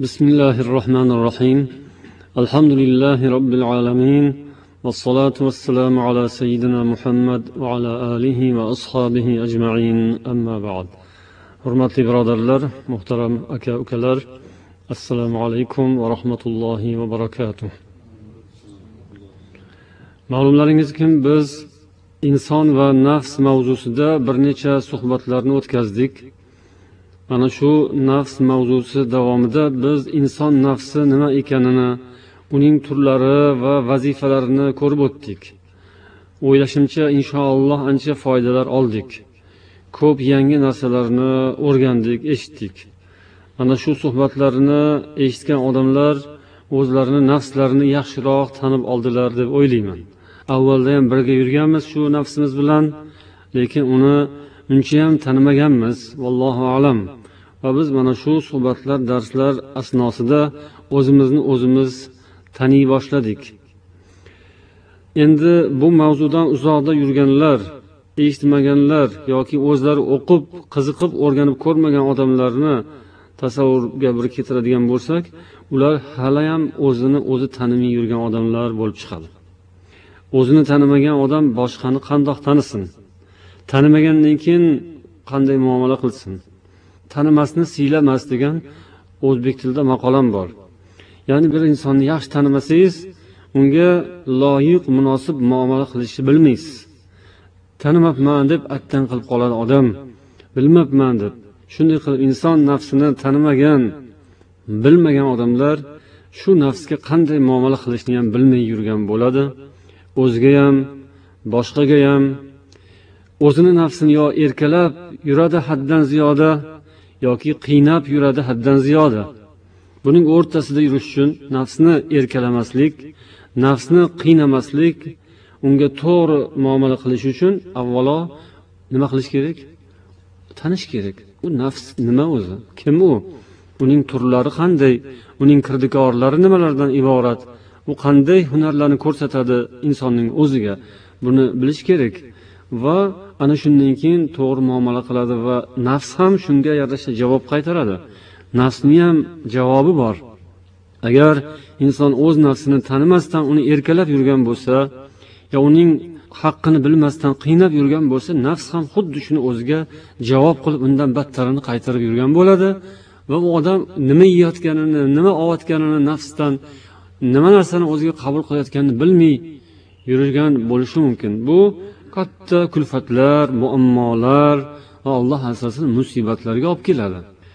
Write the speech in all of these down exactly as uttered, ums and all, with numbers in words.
بسم الله الرحمن الرحيم الحمد لله رب العالمين والصلاة والسلام على سيدنا محمد وعلى آله وأصحابه أجمعين أما بعد hurmatli birodarlar, muhtaram aka ukalar, assalomu alaykum va rahmatullohi va barakatuh. Ma'lumlaringizki, biz inson va nafs mavzusida bir necha suhbatlarni o'tkazdik. Mana shu nafs mavzusi davomida biz inson nafsi nima ekanini, uning turlari va vazifalarini ko'rib o'tdik. O'ylashimcha, inshaalloh ancha foydalar oldik. Ko'p yangi narsalarni o'rgandik, eshitdik. Mana shu suhbatlarni eshitgan odamlar o'zlarini nafslarini yaxshiroq tanib oldilar deb o'ylayman. Avvalda ham birga yurganmiz shu nafsimiz bilan, lekin uni uncha ham tanimaganmiz, vallohu alam. Va biz mana shu suhbatlar, darslar asnosida o'zimizni o'zimiz taniy boshladik. Endi bu mavzudan uzoqda yurganlar, eshitmaganlar yoki o'zlari o'qib, qiziqib, o'rganib ko'rmagan odamlarni tasavvurga bir keltiradigan bo'lsak, ular hali ham o'zini o'zi tanimay yurgan odamlar bo'lib chiqadi. O'zini tanimagan odam boshqani qandoq tanisin? Tanimagandan keyin qanday muomala qilsin? Tanimasni siylamas degan o'zbek tilida maqolam bor. Ya'ni bir insonni yaxshi tanimasangiz, unga loyiq, munosib muomala qilishni bilmaysiz. Tanimabman deb attan qilib qoladi odam, bilmabman deb. Shunday qilib inson nafsini tanimagan, bilmagan odamlar shu nafsga qanday muomala qilishni ham bilmay yurgan bo'ladi. O'ziga ham, boshqaga ham o'zini nafsini yo erkalab yuradi haddan ziyoda yoki qiynab yuradi haddan ziyoda. Buning o'rtasida yurish uchun nafsni erkalamaslik, nafsni qiynamaslik, unga to'g'ri muomala qilish uchun avvalo nima qilish kerak? Tanish kerak. U nafs nima o'zi? Kim u? Uning turlari qanday? Uning kirdikorlari nimalardan iborat? U qanday hunarlarni ko'rsatadi insonning o'ziga? Buni bilish kerak. Va ana shundan keyin to'g'ri muomala qiladi va nafs ham shunga yarasha javob qaytaradi. Nafsning ham javobi bor. Agar inson o'z nafsini tanimasdan uni erkalab yurgan bo'lsa, ya uning haqqini bilmasdan qiynab yurgan bo'lsa, nafs ham xuddi shuni o'ziga javob qilib undan battarini qaytarib yurgan bo'ladi va u odam nima yeyotganini, nima olayotganini nafsdan, nima narsani o'ziga qabul qilayotganini bilmay yurgan bo'lishi mumkin. Bu katta kulfatlar, muammolar va Alloh asrasin musibatlarga olib keladi.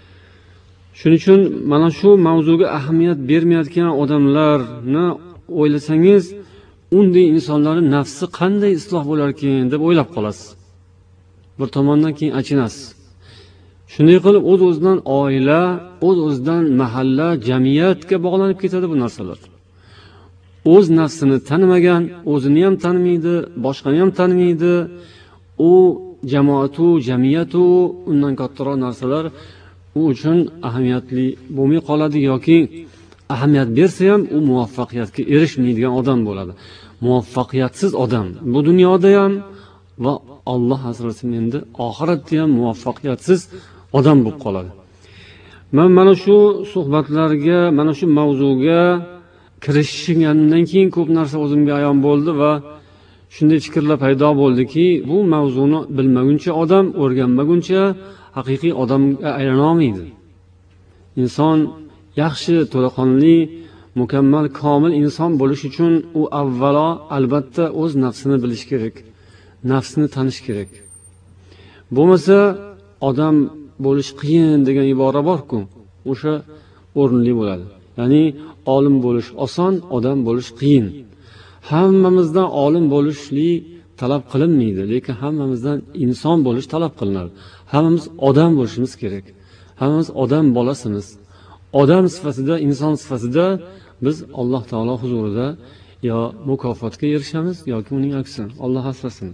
Shuning uchun mana shu mavzuga ahamiyat bermayotgan odamlarni o'ylasangiz, unday insonlarning nafsi qanday isloh bo'lar ekan deb o'ylab qolasiz. Bir tomondan keyin achinasiz. Shunday qilib o'z-o'zidan oila, o'z-o'zidan mahalla, jamiyatga bog'lanib ketadi bu narsalar. O'z nafsini tanimagan, o'zini ham tanimaydi, boshqani ham tanimaydi. U jamoatu, jamiyatu, undan kattaroq narsalar u uchun ahamiyatli bo'lmay qoladi yoki ahamiyat bersa ham u muvaffaqiyatga erishmaydigan odam bo'ladi. Muvaffaqiyatsiz odam bu dunyoda ham va Alloh asrasin endi oxiratda ham muvaffaqiyatsiz odam bo'lib qoladi. Men mana shu suhbatlarga, mana shu mavzuga kirishgandan keyin ko'p narsa o'zimga ayon bo'ldi va shunday fikrlar paydo bo'ldiki, bu mavzuni bilmaguncha odam, o'rganmaguncha haqiqiy odamga aylana olmaydi. Inson yaxshi, to'laqonli, mukammal, komil inson bo'lish uchun u avvalo albatta o'z nafsini bilish kerak, nafsini tanish kerak. Bo'lmasa odam bo'lish qiyin degan ibora bor-ku, o'sha o'rinli bo'ladi. Ya'ni olim bo'lish oson, odam bo'lish qiyin. Hammamizdan olim bo'lishlik talab qilinmaydi, lekin hammamizdan inson bo'lish talab qilinadi. Hammamiz odam bo'lishimiz kerak. Hammamiz odam bolasimiz. Odam sifatida, inson sifatida biz Alloh taolo huzurida yo mukofotga erishamiz yoki uning aksi. Alloh asrasin.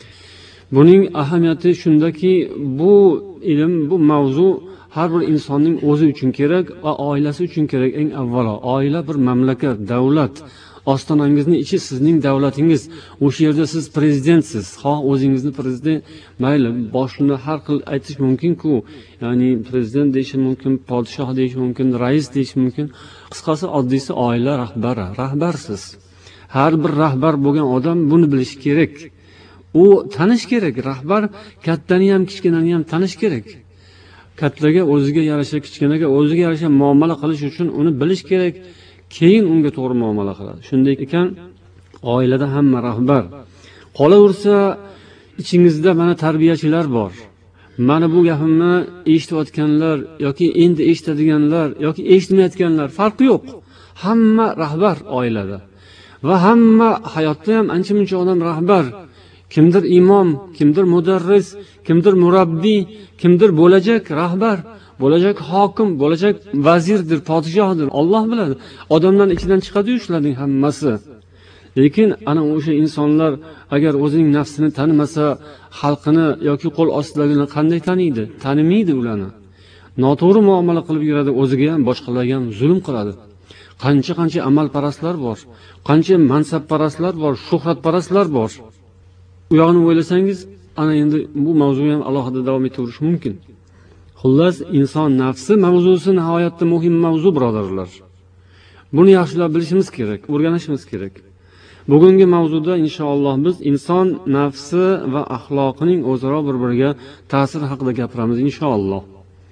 Buning ahamiyati shundaki, bu ilm, bu mavzu har bir insonning o'zi uchun kerak va oilasi uchun kerak. Eng avvalo oila bir mamlakat, davlat, ostonangizni ichi sizning davlatingiz. O'sha yerda siz prezidentsiz. Xoh o'zingizni prezident, mayli, boshini har xil aytish mumkin-ku. Ya'ni prezident deyish mumkin, podshoh deyish mumkin, rais deyish mumkin. Qisqasi oddiysi oila rahbari, rahbarsiz. Har bir rahbar bo'lgan odam buni bilishi kerak. U tanish kerak. Rahbar kattani ham, kichkinani ham tanish kerak. Kattaga o'ziga yarasha, kichkinaga o'ziga yarasha muomala qilish uchun uni bilish kerak. Keyin unga to'g'ri muomala qiladi. Shunday ekan, oilada hamma rahbar. Qolaversa, ichingizda mana tarbiyachilar bor. Mana bu gapimni eshitayotganlar yoki endi eshitadiganlar yoki eshitmayotganlar farqi yo'q. Hamma rahbar oilada. Va hamma hayotda ham ancha-muncha odam rahbar. Kimdir imom, kimdir mudarris, kimdir murabbiy, kimdir bo'lajak rahbar, bo'lajak hokim, bo'lajak vazirdir, podshohdir. Alloh biladi. Odamlarning ichidan chiqadi-yu shularning hammasi. Lekin ana o'sha insonlar agar o'zining nafsini tanimasa, xalqini yoki qo'l ostidagilarni qanday taniydi? Tanimaydi ularni. Noto'g'ri muomala qilib yuradi, o'ziga ham, boshqalarga ham zulm qiladi. Qancha-qancha amalparastlar bor, qancha mansabparastlar bor, shuhratparastlar bor. U yoqni o'ylasangiz, ana endi bu mavzu ham alohida davom etaverish mumkin. Xullas, inson nafsi mavzusi nihoyatda muhim mavzu, birodarlar. Buni yaxshilab bilishimiz kerak, o'rganishimiz kerak. Bugungi mavzuda inshaalloh biz inson nafsi va axloqining o'zaro bir-biriga ta'siri haqida gapiramiz inshaalloh.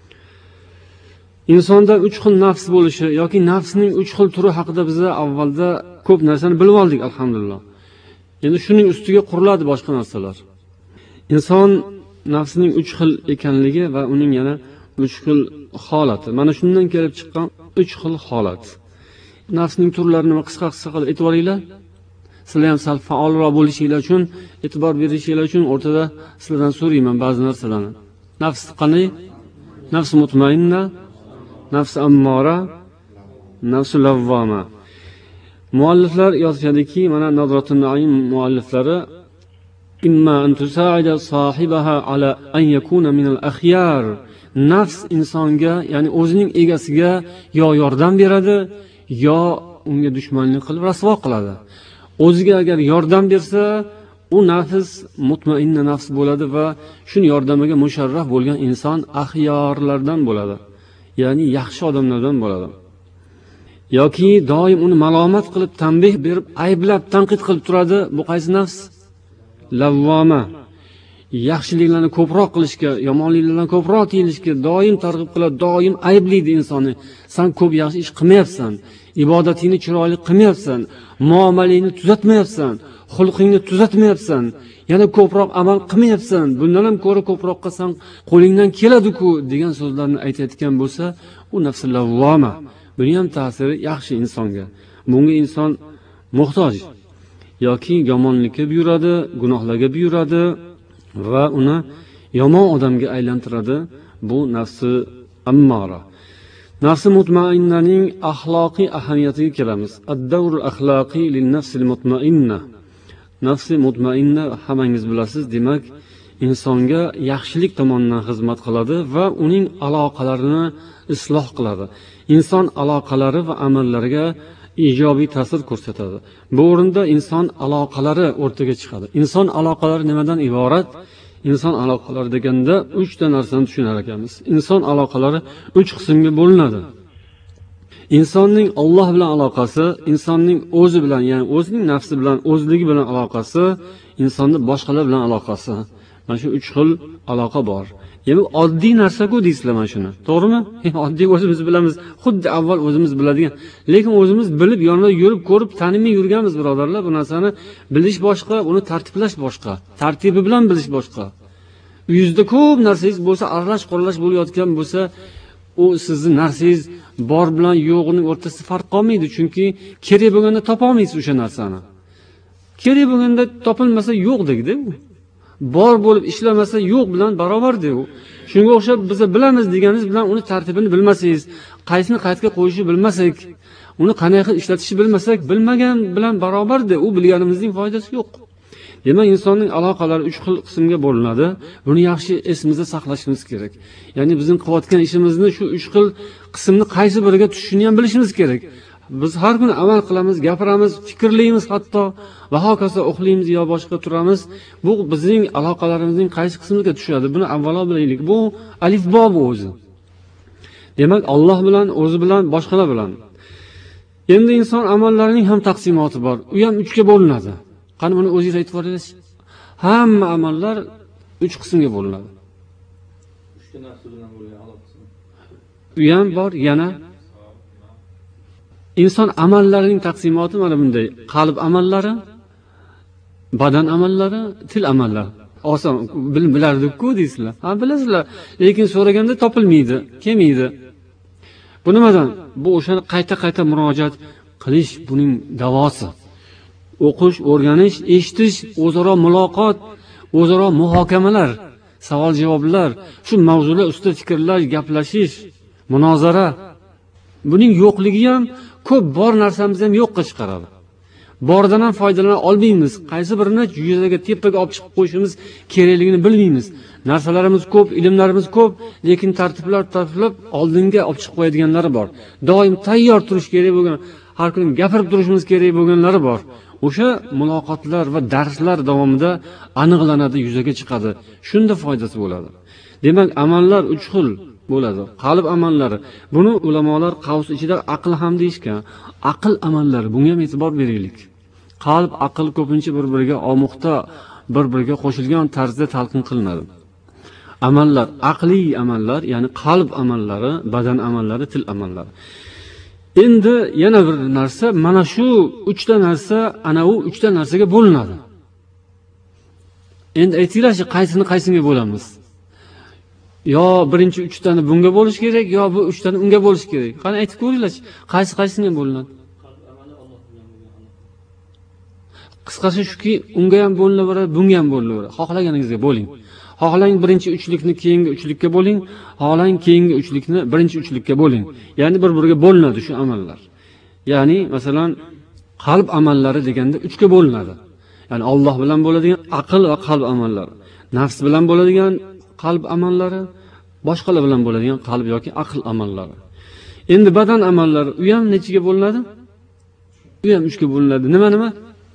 Insonda uch xil nafs bo'lishi yoki nafsning uch xil turi haqida biz avvalda ko'p narsani bilib oldik, alhamdulillah. Endi shuning ustiga quriladi boshqa narsalar. Inson nafsining uch xil ekanligi va uning yana uch xil holati. Mana shundan kelib chiqqan uch xil holat. Nafsning turlarini qisqa-qisqa qilib aytib olinglar. Sizlar ham sal faolroq bo'lishinglar uchun, e'tibor berishinglar uchun o'rtada sizlardan so'rayman ba'zi narsalarni. Nafs qanday? Nafs mutmainna, nafs ammora, nafs lavvama. Mualliflar yozishadiki, mana Nadratun Naim mualliflari imma an tusa'ida sohibaha ala an yakuna min al-akhyar. Nafs insonga, ya'ni o'zining egasiga yo yordam beradi, yo unga dushmanlik qilib rasvo qiladi. O'ziga agar yordam bersa, u nafs mutmainna nafs bo'ladi va shun yordamiga musharraf bo'lgan inson axyorlardan bo'ladi. Ya'ni yaxshi odamlardan bo'ladi. Yoki doim uni malomat qilib, tanbeh berib, ayblab, tanqid qilib turadi. Bu qaysi nafs? Lavvoma. Yaxshiliklarni ko'proq qilishga, yomonliklardan ko'proq tiyilishga doim targ'ib qiladi, doim ayblaydi insonni. Sen ko'p yaxshi ish qilmayapsan, ibodatingni chiroyli qilmayapsan, muomalangni tuzatmayapsan, xulqingni tuzatmayapsan, yana ko'proq amal qilmayapsan. Bundan ham ko'ra ko'proq qilsang qo'lingdan keladi-ku degan so'zlarni aytayotgan bo'lsa, u nafs lavvoma. Buning ham ta'siri yaxshi insonga. Bunga inson muhtoj. Yoki yomonlikka buyuradi, gunohlarga buyuradi va uni yomon odamga aylantiradi. Bu nafsi ammora. Nafsi mutmainnaning axloqiy ahamiyatiga kelamiz. Ad-davrul axloqiy lin-nafsil mutmainna. Nafsi mutmainna hammangiz bilasiz, demak, insonga yaxshilik tomonidan xizmat qiladi va uning aloqalarini isloh qiladi. Inson aloqalari va amallariga ijobiy ta'sir ko'rsatadi. Bu o'rinda inson aloqalari o'rtaga chiqadi. Inson aloqalari nimadan iborat? Inson aloqalari deganda uch ta narsani tushunar ekanmiz. Inson aloqalari uch qismga bo'linadi. Insonning Alloh bilan aloqasi, insonning o'zi bilan, ya'ni o'zining nafsi bilan, o'zligi bilan aloqasi, insonning boshqalar bilan aloqasi. Mana shu uch xil aloqa bor. Ya'ni oddiy narsa-ku deysizlar mana shuni. To'g'rimi? Oddiy o'zimiz bilamiz, xuddi avval o'zimiz biladigan. Lekin o'zimiz bilib, yonida yurib, ko'rib, tanimay yurganmiz, birodarlar. Bu narsani bilish boshqa, uni tartiblash boshqa. Tartibi bilan bilish boshqa. Uyingizda ko'p narsangiz bo'lsa, aralash quralash bo'layotgan bo'lsa, u sizning narsangiz bor bilan yo'g'ining o'rtasida farq qolmaydi, chunki kerak bo'lganda topa olmaysiz o'sha narsani. Kerak bo'lganda topilmasa yo'q degdi u. Bor bo'lib ishlamasa yo'q bilan barobardir u. Shunga o'xshab biz bilamiz deganingiz bilan uni tartibini bilmasangiz, qaysini qayerga qo'yishni bilmasak, uni qanday qilib ishlatishni bilmasak, bilmagan bilan barobardir. U bilganimizning foydasi yo'q. Demak, insonning aloqalari uch xil qismga bo'linadi. Buni yaxshi esimizda saqlashimiz kerak. Ya'ni bizning qilayotgan ishimizni shu uch xil qismni qaysi biriga tushishini ham bilishimiz kerak. Biz har kuni amal qilamiz, gapiramiz, fikrlaymiz hatto va hokazo uxlaymiz yo boshqa turamiz. Bu bizning aloqalarimizning qaysi qismiga tushadi? Buni avvalo bilaylik. Bu alifbo bu o'zi. Demak, Alloh bilan, o'zi bilan, boshqalar bilan. Endi inson amallarining ham taqsimoti bor. U ham uchga bo'linadi. Qani buni o'zingiz aytib o'raysiz. Hamma amallar uch qismga bo'linadi. uchta narsa bilan bo'lgan aloqasi. U ham bor, yana inson amallarining taqsimoti mana bunday: qalb amallari, badan amallari, til amallari. Oson bilardik-ku deysizlar. Ha, bilasizlar, lekin so'raganda topilmaydi, kelmaydi. Bu nimadan? Bu o'shani qayta-qayta murojaat qilish buning davosi. O'qish, o'rganish, eshitish, o'zaro muloqot, o'zaro muhokamalar, savol-javoblar, shu mavzular ustida fikrlash, gaplashish, munozara. Buning yo'qligi ham ko'p bor narsamizni ham yo'qqa chiqaradi. Bordan ham foydalana olmaymiz. Qaysi birini yuzaga tepaga olib chiqib qo'yishimiz kerakligini bilmaymiz. Narsalarimiz ko'p, ilmlarimiz ko'p, lekin tartiblar tartiblab oldinga olib chiqib qo'yadiganlari bor. Doim tayyor turish kerak bo'lgan, har kuni gapirib turishimiz kerak bo'lganlari bor. O'sha muloqotlar va darslar davomida aniqlanadi, yuzaga chiqadi. Shunda foydasi bo'ladi. Demak, amallar uch xil bo'ladi. Qalb amallari. Buni ulamolar qavs ichida aql ham deyishgan. Aql amallari, bunga ham e'tibor beraylik. Qalb, aql ko'pincha bir-biriga omuqda, bir-biriga qo'shilgan tarzda talqin qilinadi. Amallar, aqliy amallar, ya'ni qalb amallari, badan amallari, til amallari. Endi yana bir narsa, mana shu uchta narsa ana u uchta narsaga bo'linadi. Endi aytinglarchi, qaysini qaysiga bo'lamiz? Yo birinchi uchtani bunga bo'lish kerak, yo bu uchtani unga bo'lish kerak. Qani aytib ko'ringlarchi, qaysi qaysiga bo'linadi? Qisqasi shuki, unga ham bo'linaveradi, bunga ham bo'linaveradi. Xohlaganingizga bo'ling. Xohlang birinchi uchlikni keyingi uchlikka bo'ling, xohlang keyingi uchlikni birinchi uchlikka bo'ling. Ya'ni bir-biriga bo'linadi shu amallar. Ya'ni masalan, qalb amallari deganda uchga bo'linadi. Ya'ni Alloh bilan bo'ladigan aql va qalb amallari, nafs bilan bo'ladigan qalb amallari, boshqalar bilan bo'ladigan qalb yoki aql amallari. Endi badan amallari u ham nechiga bo'linadi? U ham uchga bo'linadi. Nima-nima?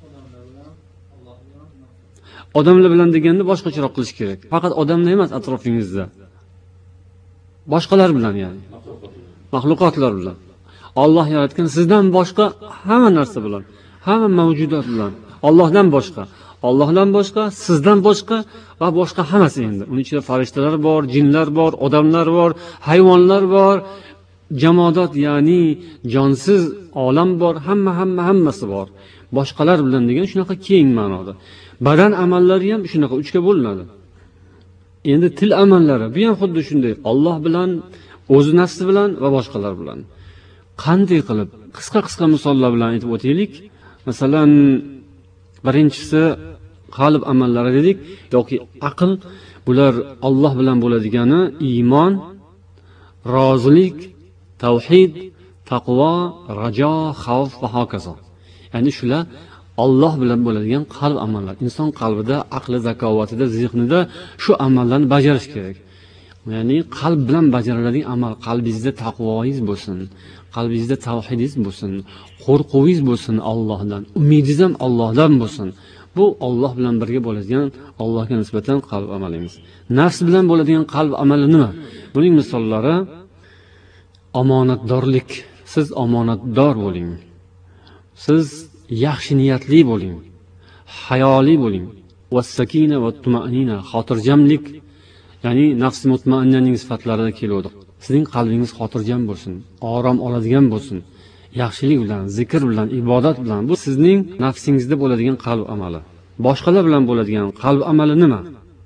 Odamlar bilan deganda boshqacharoq qilish kerak. Faqat odamlar emas, atrofingizda. Boshqalar bilan, ya'ni maxluqotlar bilan. Alloh yaratgan sizdan boshqa hamma narsa bilan, hamma mavjudot bilan. Allohdan boshqa, Allohdan boshqa, sizdan boshqa va boshqa hammasi endi. Uning ichida farishtalar bor, jinlar bor, odamlar bor, hayvonlar bor, jamoadot, ya'ni jonsiz olam bor, hamma hamma hammasi bor. Boshqalar bilan degan shunaqa keng ma'noda. Badan amallari ham shunaqa uchga bo'linadi. Endi til amallari bu ham xuddi shunday. Alloh bilan, o'zi nafsi bilan va boshqalar bilan. Qanday qilib qisqa-qisqa misollar bilan aytib o'taylik. Masalan, birinchisi qalb amallari dedik yoki aql. Bular Alloh bilan bo'ladigani iymon, rozilik, tavhid, taqvo, rajo, xavf va hokazo. Ya'ni shular Alloh bilan bo'ladigan qalb amallar. Inson qalbida, aqli, zakovatida, zihnida shu amallarni bajarish kerak. Ya'ni qalb bilan bajariladigan amal, qalbingizda taqvoingiz bo'lsin, qalbingizda tavhidingiz bo'lsin, qo'rquvingiz bo'lsin Allohdan, umidingiz ham Allohdan bo'lsin. Bu Alloh bilan birga bo'ladigan, Allohga nisbatan qalb amalingiz. Nafs bilan bo'ladigan qalb amali nima? Buning misollari omonatdorlik. Siz omonatdor bo'ling. Siz yaxshi niyatli bo'ling, hayoli bo'ling. Was-sakina va tumanina, xotirjamlik, ya'ni nafs mutmainnaning sifatlarida keladi. Sizning qalbingiz xotirjam bo'lsin, orom oladigan bo'lsin, yaxshilik bilan, zikr bilan, ibodat bilan. Bu sizning nafsingizda bo'ladigan qalb amali. Boshqalar bilan bo'ladigan qalb amali nima?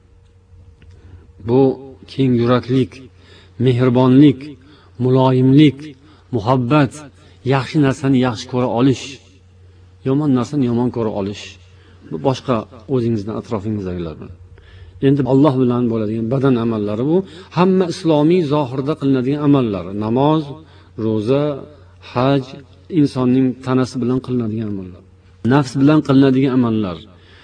Bu keng yuraklik, mehribonlik, muloyimlik, muhabbat, yaxshi narsani yaxshi ko'ra olish, yomon narsani yomon ko'ra olish. Bu boshqa o'zingizdan, atrofingizdagilar bilan. Endi Alloh bilan bo'ladigan badan amallari bu hamma islomiy zohirda qilinadigan amallar. Namoz, ro'za, haj, insonning tanasi bilan qilinadigan amallar. Nafs bilan qilinadigan amallar.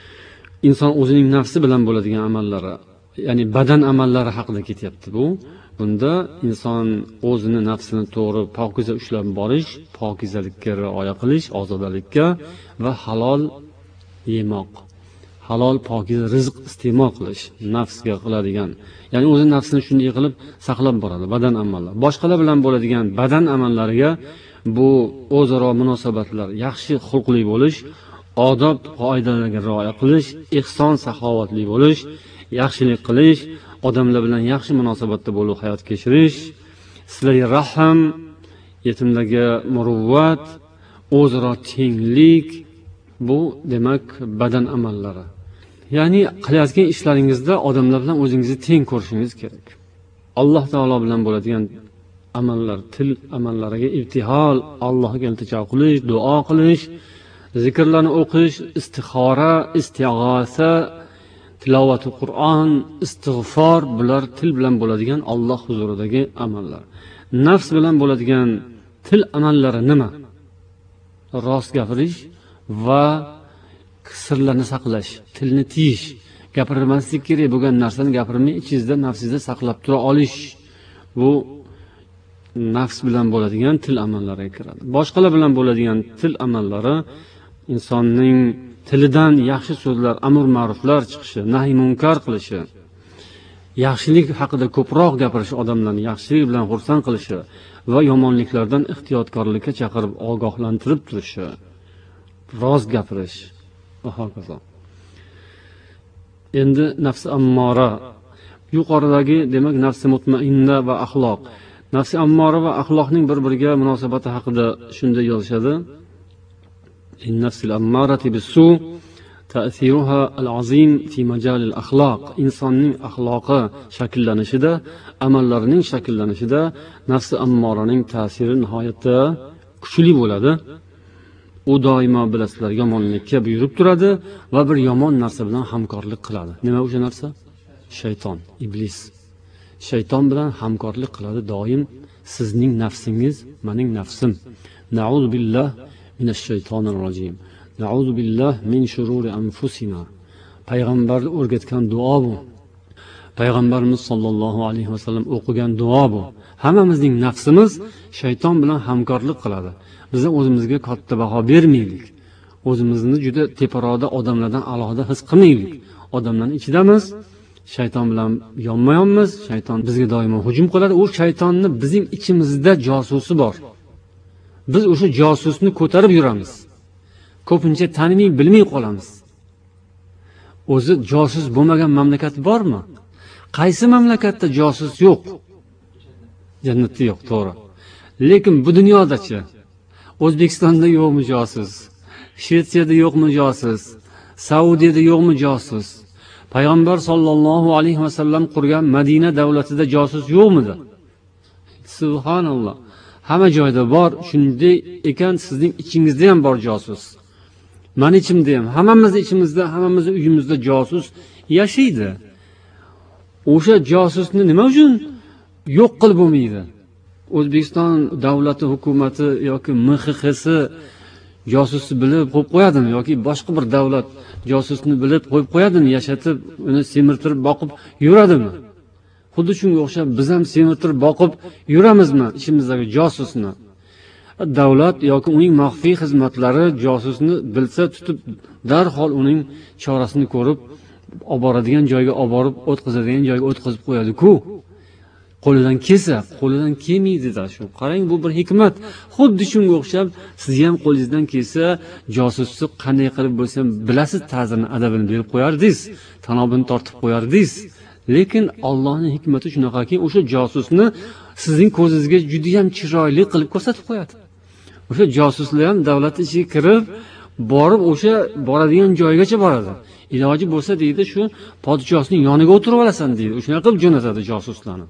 Inson o'zining nafsi bilan bo'ladigan amallari, ya'ni badan amallari haqida ketyapti bu. Bunda inson o'zini nafsini to'g'ri pokiza ushlab borish, pokizalikka rioya qilish, ozodalikka va halol yemoq, halol pokiza rizq iste'mol qilish, nafsga qiladigan, ya'ni o'zi nafsini shunday qilib saqlab boradi. Badan amallar, boshqalar bilan bo'ladigan badan amallariga bu o'zaro munosabatlar, yaxshi xulqli bo'lish, odob qoidalarga rioya qilish, ehson saxovatli bo'lish, yaxshilik qilish, odamlar bilan yaxshi munosabatda bo'lib hayot kechirish, silai rahim, yetimlarga muruvvat, o'zaro tenglik, bu demak badan amallari. Ya'ni qilayotgan ishlaringizda odamlar bilan o'zingizni teng ko'rishingiz kerak. Alloh taolo bilan bo'ladigan amallar, til amallariga ibtihol, Allohga iltijo qilish, duo qilish, zikrlarni o'qish, istixora, istig'osa, tilovati Qur'on, istig'for, bular til bilan bo'ladigan Alloh huzuridagi amallar. Nafs bilan bo'ladigan til amallari nima? Rost gapirish va sirlarni saqlash, tilni tiyish, gapirmaslik kerak bo'lgan narsani gapirmay ichingizda, nafsingizda saqlab tura olish. Bu nafs bilan bo'ladigan til amallariga kiradi. Boshqalar bilan bo'ladigan til amallari insonning tilidan yaxshi so'zlar, amr ma'ruflar chiqishi, nahy munkar qilishi, yaxshilik haqida ko'proq gapirishi, odamlarni yaxshilik bilan xursand qilishi va yomonliklardan ehtiyotkorlikka chaqirib ogohlantirib turishi, rost gapirish va hokazo. Endi nafsi ammora, yuqoridagi demak nafsi mutmainna va axloq. Nafsi ammora va axloqning bir-biriga munosabati haqida shunday yozishadi. Nafsil ammarati bis-su ta'siruha al-azim fi majal al-axloq. Insonning axloqi shakllanishida, amallarining shakllanishida nafsi ammoraning ta'siri nihoyatda kuchli bo'ladi. U doimo bilasizlar yomonlikka buyurib turadi va bir yomon narsa bilan hamkorlik qiladi. Nima o'sha narsa? Shayton, iblis. Shayton bilan hamkorlik qiladi doim. Sizning nafsingiz, mening nafsim. Na'udzu billah minash shaytonir rojim. Na'udzu billah min shururi anfusina. Payg'ambarlar o'rgatgan duo bu. Payg'ambarimiz sollallohu alayhi vasallam o'qigan duo bu. Hammamizning nafsimiz shayton bilan hamkorlik qiladi. Biz o'zimizga katta baho bermaylik. O'zimizni juda teparoqda odamlardan alohida his qilmaylik. Odamlarning ichidamiz, shayton bilan yonma-yonmiz, shayton bizga doimo hujum qiladi. U shaytonni bizning ichimizda josusi bor. Biz o'sha josusni ko'tarib yuramiz. Ko'pincha tanimay, bilmay qolamiz. O'zi josus bo'lmagan mamlakat bormi? Qaysi mamlakatda josus yo'q? Jannatda yo'q, to'g'ri. Lekin bu dunyodachi? O'zbekistonda yo'qmi josus? Shvetsiyada yo'qmi josus? Saudiyada yo'qmi josus? Payg'ambar sollallohu alayhi vasallam qurgan Madina davlatida josus yo'qmidi? Subhanalloh. Hamma joyda bor. Shunday ekan, sizning ichingizda ham bor josus. Meni ichimda ham, hammamiz ichimizda, hammamiz uyimizda josus yashaydi. O'sha josusni nima uchun yo'q qilib bo'lmaydi? O'zbekiston davlati, hukumati yoki M X X'si josusni bilib qo'yib qo'yadimi yoki boshqa bir davlat josusni bilib qo'yib qo'yadimi, yashatib, uni semirtirib boqib yuradimi? Xuddi shunga o'xshab biz ham semirtirib boqib yuramizmi ishimizdagi josusni? Davlat yoki uning maxfiy xizmatlari josusni bilsa, tutib darhol uning chorasini ko'rib, olib boradigan joyga olib borib, o'tkazadigan joyga o'tkazib qo'yadi-ku. Qo'lidan kelsa, qo'lidan kelmaydi-da shu. Qarang, bu bir hikmat. Xuddi shunga o'xshab, siz ham qo'lingizdan kelsa, josusni qanday qilib bo'lsa ham bilasiz, ta'zirini, adabini berib qo'yardingiz, tanobini tortib qo'yardingiz. Lekin Allohning hikmati shunaqaki, o'sha josusni sizning ko'zingizga juda ham chiroyli qilib ko'rsatib qo'yadi. O'sha josuslar ham davlat ichiga kirib, borib o'sha boradigan joygacha boradi. Iloji bo'lsa deydi, shu podshohning yoniga o'tirib olasan deydi. O'shana qilib jo'natadi josuslarni.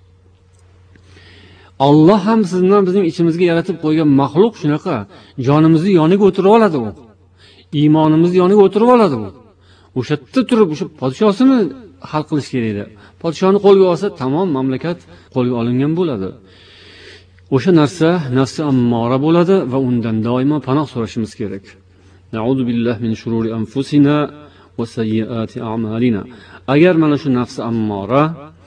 Alloh ham sizdan bizning ichimizga yaratib qo'ygan maxluq shunaqa. Jonimizni yoniga o'tirib oladi u. Iymonimizni yoniga o'tirib oladi u. O'sha yerda turib o'sha podshosini hal qilish kerak edi. Podshoni qo'lga olsa, tamom mamlakat qo'lga olingan bo'ladi. O'sha narsa nafsi ammora bo'ladi va undan doimo panoh so'rashimiz kerak. Na'udzu billahi min shururi anfusina va sayyiati a'malina. Agar mana shu nafsi ammora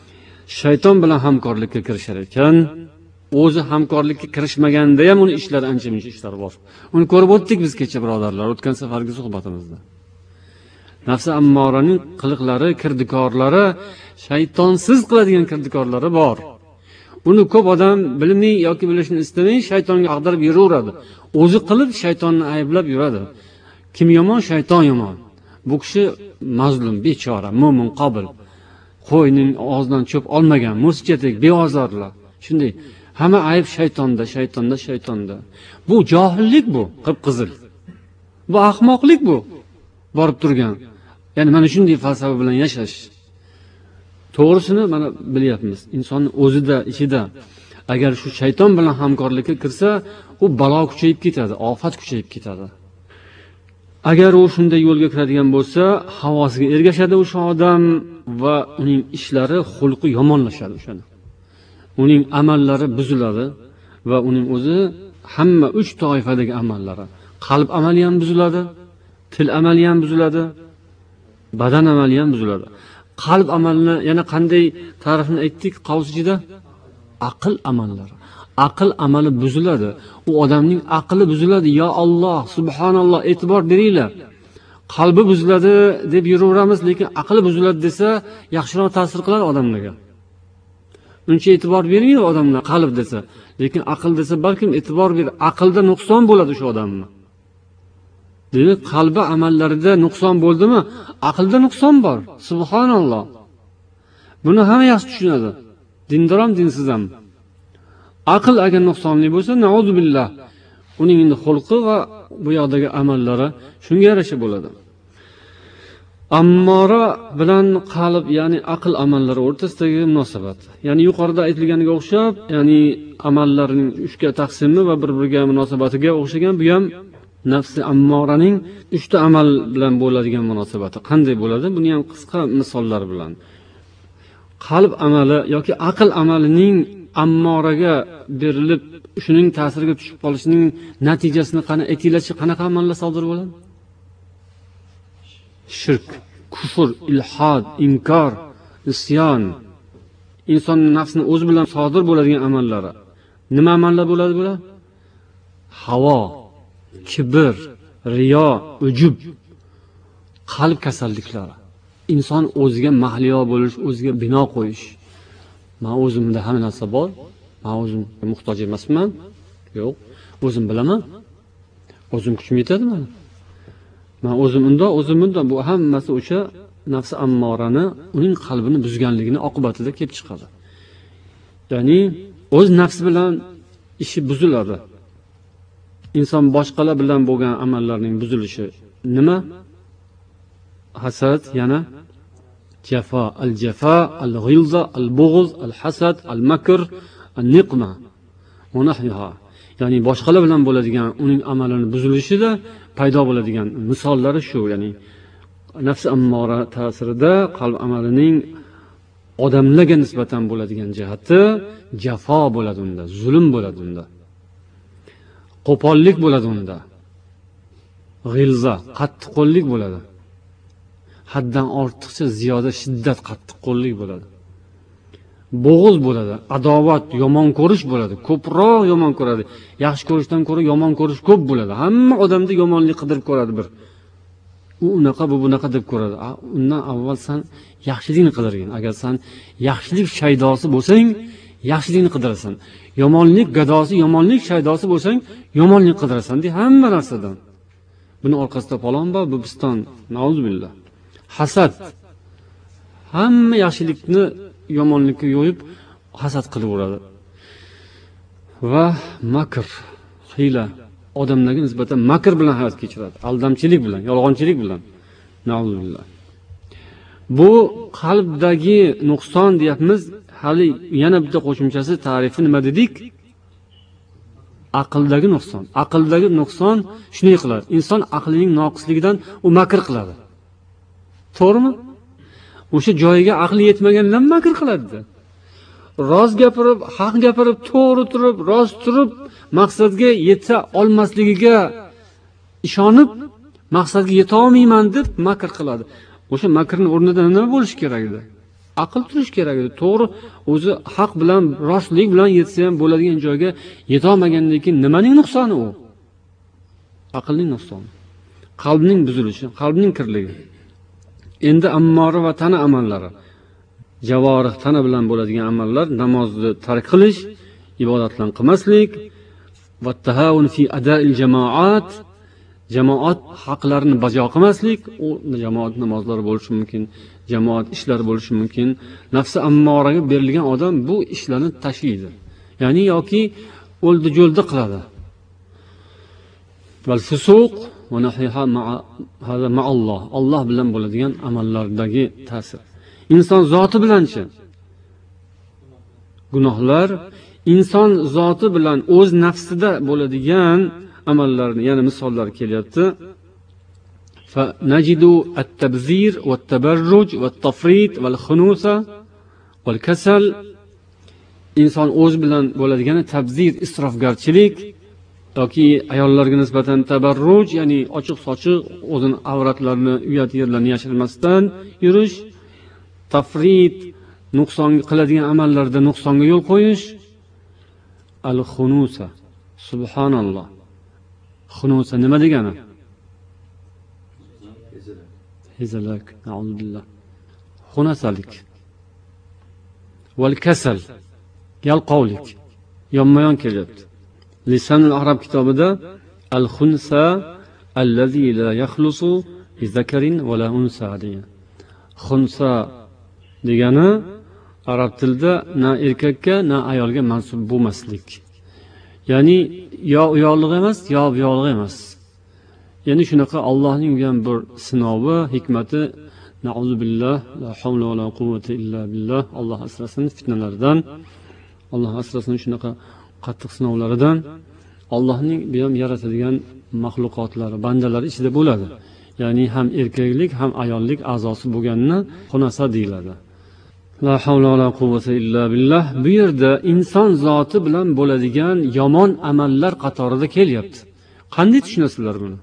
shayton bilan hamkorlikka kirishar ekan. O'zi hamkorlikka kirishmaganda ham uni ishlari ancha muncha ishlar bor. Uni ko'rib o'tdik biz kecha birodarlar, o'tgan safargi suhbatimizda. Nafsi ammoraning qiliqlari, kirdikorlari, shaytonsiz qiladigan kirdikorlari bor. Uni ko'p odam bilmay yoki bilishni istamay shaytonga ag'darib yuraveradi. O'zi qilib shaytonni ayblab yuradi. Kim yomon? Shayton yomon. Bu kishi mazlum, bechora, mo'min, qobil. Qo'yning og'zidan cho'p olmagan, musichatek, beozorlar. Shunday hamma ayb shaytonda, shaytonda, shaytonda. Bu johillik bu, qip-qizil. Bu ahmoqlik bu. Borib turgan. Ya'ni mana shunday falsafa bilan yashash. To'g'risini mana bilyapmiz. Insonning o'zida, ichida agar shu shayton bilan hamkorlikka kirsa, u balo kuchayib ketadi, ofat kuchayib ketadi. Agar u shunday yo'lga kiradigan bo'lsa, havosiga ergashadi o'sha odam va uning ishlari, xulqi yomonlashadi o'shani. Uning amallari buziladi va uning o'zi hamma uch toifadagi amallari, qalb amali ham buziladi, til amali ham buziladi, badan amali ham buziladi. Qalb amalini yana qanday ta'rifini aytdik qavsida? Aql amallari. Aql amali buziladi. U odamning aqli buziladi. Ya Alloh, subhanalloh, e'tibor beringlar. Qalbi buziladi deb yuraveramiz, lekin aqli buziladi desa, yaxshiroq ta'sir qiladi odamlarga. Uncha e'tibor bermaydi odamlar qalb desa, lekin aql desa balkim e'tibor ber. Aqlda nuqson bo'ladi shu odamning. Demak, qalbi amallarida nuqson bo'ldimi, aqlda nuqson bor. Subhanalloh. Buni hamma yaxshi tushunadi. Dindor ham, dinsiz ham. Aql agar nuqsonli bo'lsa, nauzu billah. Uning endi xulqi va bu yoqdagi amallari shunga yarasha bo'ladi. Ammora bilan qalb, ya'ni aql amallari o'rtasidagi munosabat. Ya'ni yuqorida aytilganiga o'xshab, ya'ni amallarning uchga taqsimi va bir-biriga munosabatiga o'xshagan, bu ham nafsi ammoraning uchta amal bilan bo'ladigan munosabati. Qanday bo'ladi? Buni ham qisqa misollar bilan. Qalb amali yoki aql amalining ammoraga berilib, shuning ta'siriga tushib qolishining natijasini qana aytinglarchi, qanaqa amallar sodir bo'ladi? Shirk, kufr, ilhod, inkor, isyon. Insonning nafsini o'zi bilan sodir bo'ladigan amallari. Nima amallar bo'ladi bular? Havo, kibr, riyo, ujub, qalb kasalliklari. Inson o'ziga mahliyo bo'lish, o'ziga bino qo'yish. Men o'zimda hamma narsa bor. Men o'zim muhtoj emasman. Yo'q, o'zim bilaman. O'zim kuchim yetadi mana. Men o'zim unda, o'zim bunda. Bu hammasi o'sha nafsi ammorani, uning qalbini buzganligini oqibatida kelib chiqadi. Ya'ni o'z nafsi bilan ishi buziladi. Inson boshqalar bilan bo'lgan amallarning buzilishi nima? Hasad, yana jafa, al-jafa, al-ghilza, al-bughz, al-hasad, al-makr, al-niqma. Va nahwiha. Ya'ni boshqalar bilan bo'ladigan uning amalini buzilishida paydo bo'ladigan misollari shu, ya'ni nafs ammora ta'sirida qalb amalining odamlarga nisbatan bo'ladigan jihati jafo bo'ladi unda, zulm bo'ladi unda. Qo'pollik bo'ladi unda. G'ilza, qattiqqo'llik bo'ladi. Haddan ortiqcha ziyoda shiddat, qattiqqo'llik bo'ladi. Bo'g'iz bo'ladi, adovat, yomon ko'rish bo'ladi. Ko'proq yomon ko'radi. Yaxshi ko'rishdan ko'ra yomon ko'rish ko'p bo'ladi. Hamma odamda yomonlik qidirib ko'radi bir. U unaqa, bu bunaqa deb ko'radi. Undan avval sen yaxshilikni qidirgin. Agar sen yaxshilik shaydosi bo'lsang, yaxshilikni qidirasan. Yomonlik gadosi, yomonlik shaydosi bo'lsang, yomonlik qidirasan deb hamma narsadan. Buni orqasida falon bor, bu biston, nauzubillah. Hasad. Hamma yaxshilikni yomonlikka yo'yib hasad qilaveradi. Va makr, hiyla, odamlarga nisbatan makr bilan hayot kechiradi, aldamchilik bilan, yolg'onchilik bilan. Nauzubillah. Bu qalbdagi nuqson deyapmiz. Hali yana bitta qo'shimchasi, ta'rifi nima dedik? Aqldagi nuqson. Aqldagi nuqson shunday qiladi. Inson aqlining noqisligidan u makr qiladi. To'g'rimi? O'sha joyiga aqli yetmaganidan makr qiladi. Roz gapirib, haq gapirib, to'g'ri turib, rost turib, maqsadga yeta olmasligiga ishonib, maqsadga yeta olmayman deb makr qiladi. O'sha makrning o'rnida nima bo'lish kerak edi? aql turish kerak edi. To'g'ri, o'zi haq bilan, rostlik bilan yetsa ham bo'ladigan joyga yetolmagandan keyin nimaning nuqsoni u? Aqlning nuqsoni. Qalbning buzilishi, qalbning kirligi. Endi ammora va tana amallari. Javorih tana bilan bo'ladigan amallar, namozni tark qilish, ibodatlarni qilmaslik, va tahawun fi ada'il jamoat, jamoat haqlarini bajo qilmaslik, u jamoat namozlari bo'lishi mumkin, jamoat ishlari bo'lishi mumkin. Nafsi ammoraga berilgan odam bu ishlarni tashlaydi. Ya'ni yoki o'ldi jo'lda qiladi. Val fusuq va nahiha ma'a hada ma'alloh. Alloh bilan bo'ladigan amallardagi ta'sir. Inson zoti bilanchi? Gunohlar inson zoti bilan o'z nafsida bo'ladigan amallarni, ya'ni misollar kelyapti. Fa najidu at-tabzir va at-tabarruj va at-tafrit va al-khunusa va al-kasal. Inson o'z bilan bo'ladigan tabzir, isrofgarchilik yoki ayollarga nisbatan tabarruj, ya'ni ochiq-sochiq o'zini avratlarini, uyat yerlarini yashirmasdan yurish, tafrit, nuqson qiladigan amallarda nuqsonga yo'l qo'yish, al-khunusa. Subhanalloh. Xunusa nima degani? Hizalak, na'udzubillah. Xunasalik. Val kasal. Yalqovlik. Yonma-yon kelyapti. Lisanul Arab kitobida al-khunsa allazi la yakhlusu bi zakarin va la unsa degan. Xunsa degani arab tilida na erkakka, na ayolga mansub bo'lmaslik. Ya'ni yo uyog'liq emas, yo buyog'liq emas. Ya'ni shunaqa Allohning ham bir sinovi, hikmati, na'uzubillah, la havla va la quvvata illa billah. Alloh asrasin fitnalardan, Alloh asrasin shunaqa qattiq sinovlaridan. Allohning bu ham yaratadigan mahluqotlari, bandalari ichida bo'ladi. Ya'ni ham erkaklik, ham ayollik a'zosi bo'lganini xunasa deyiladi. La havla va la quvvata illa billah. Bu yerda inson zoti bilan bo'ladigan yomon amallar qatorida kelyapti. Qanday tushunasizlar buni?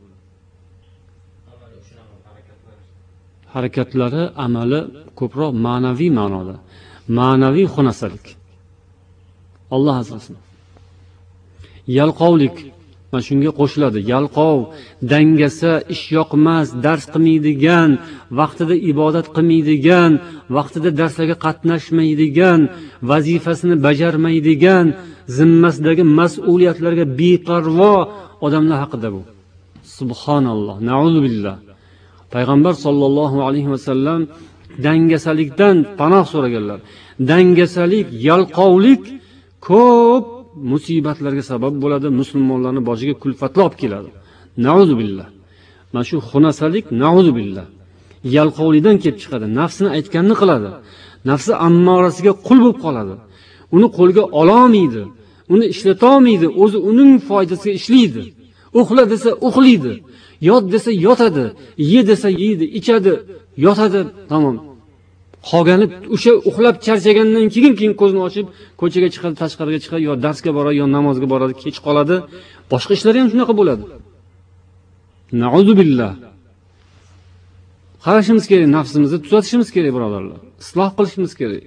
Harakatlari, amali ko'proq ma'naviy ma'noda. Ma'naviy xunasalik. Alloh asrasin. Yalqovlik mana shunga qo'shiladi. Yalqov, dangasa, ish yoqmas, dars qilmaydigan, vaqtida ibodat qilmaydigan, vaqtida darslarga qatnashmaydigan, vazifasini bajarmaydigan, zimmasidagi mas'uliyatlarga beparvo odamlar haqida bu. Subhanalloh, na'uzubillah. Payg'ambar sollallohu alayhi vasallam dangasalikdan panoh so'raganlar. Dangasalik, yalqovlik ko'p musibatlarga sabab bo'ladi, musulmonlarning boshiga kulfatlar olib keladi. Na'uzubillah. Mana shu xunasalik, na'uzubillah. Yalqovlikdan kelib chiqadi, nafsini aytganini qiladi. Nafsi ammorasiga qul bo'lib qoladi. Uni qo'lga ola olmaydi, uni ishlata olmaydi, o'zi uning foydasiga ishlaydi. Uxla desa uxlaydi, yot desa yotadi, ye desa yeydi, ichadi, yotadi, tamom. Qolgani o'sha uxlab charchagandan keyin keyin ko'zini ochib ko'chaga chiqadi, tashqariga chiqadi, yo darsga boradi, yo namozga boradi, kech qoladi. Boshqa ishlari ham shunaqa bo'ladi. Na'uzubillah. Qarashimiz kerak, nafsimizni tuzatishimiz kerak, birodarlar. Isloh qilishimiz kerak.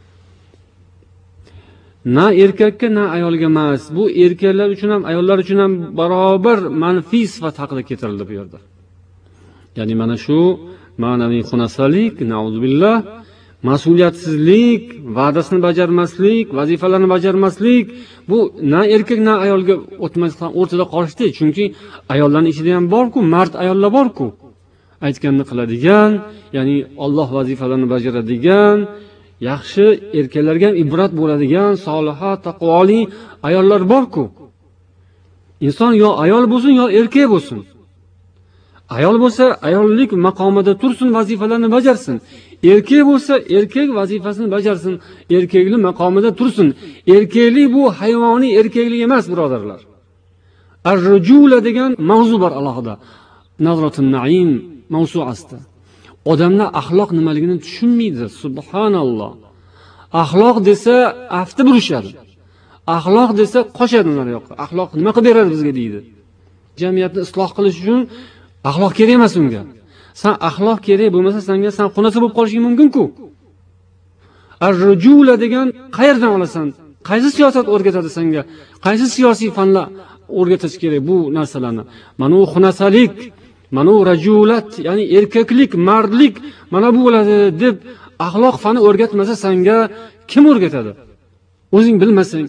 Na erkakka, na ayolga emas. Bu erkaklar uchun ham, ayollar uchun ham barobar manfiy sifat haqida keltirildi bu yerda. Ya'ni mana shu ma'naviy xunasalik, na'uzubillah, mas'uliyatsizlik, va'dasini bajarmaslik, vazifalarni bajarmaslik, bu na erkak na ayolga o'tmasdan o'rtada qolishdi. Chunki ayollarning ichida ham bor-ku, mard ayollar bor-ku. Aytganini qiladigan, ya'ni Alloh vazifalarini bajaradigan, yaxshi erkaklarga ham ibrat bo'ladigan, soliha, taqvoli ayollar bor-ku. Inson yo ayol bo'lsin, yo erkak bo'lsin. Ayol bo'lsa, ayollik maqomida tursin, vazifalarni bajarsin. Erkak bo'lsa, erkak vazifasini bajarsin, erkaklik maqomida tursin. Erkaklik bu hayvoniy erkaklik emas, birodarlar. Ar-rujula degan mavzu bor alohida. Nazratun Naim mavzuasida. Odamlar axloq nimaligini tushunmaydi. Subhanalloh. Axloq desa afti burishadi. Axloq desa qochadi ular yoqqa. Axloq nima qilib beradi bizga deydi. Jamiyatni isloh qilish uchun axloq kerak emas unga. Sen axloq kerak bo'lmasa, senga sen xunasa bo'lib qolishing mumkin-ku. ar-rujula degan qayerdan olasan? Qaysi siyosat o'rgatadi senga? Qaysi siyosiy fanlar o'rgatish kerak bu narsalarni? Mana u xunasalik, mana u rajulat, ya'ni erkaklik, mardlik mana bu bo'ladi deb axloq fani o'rgatmasa senga kim o'rgatadi? O'zing bilmasang.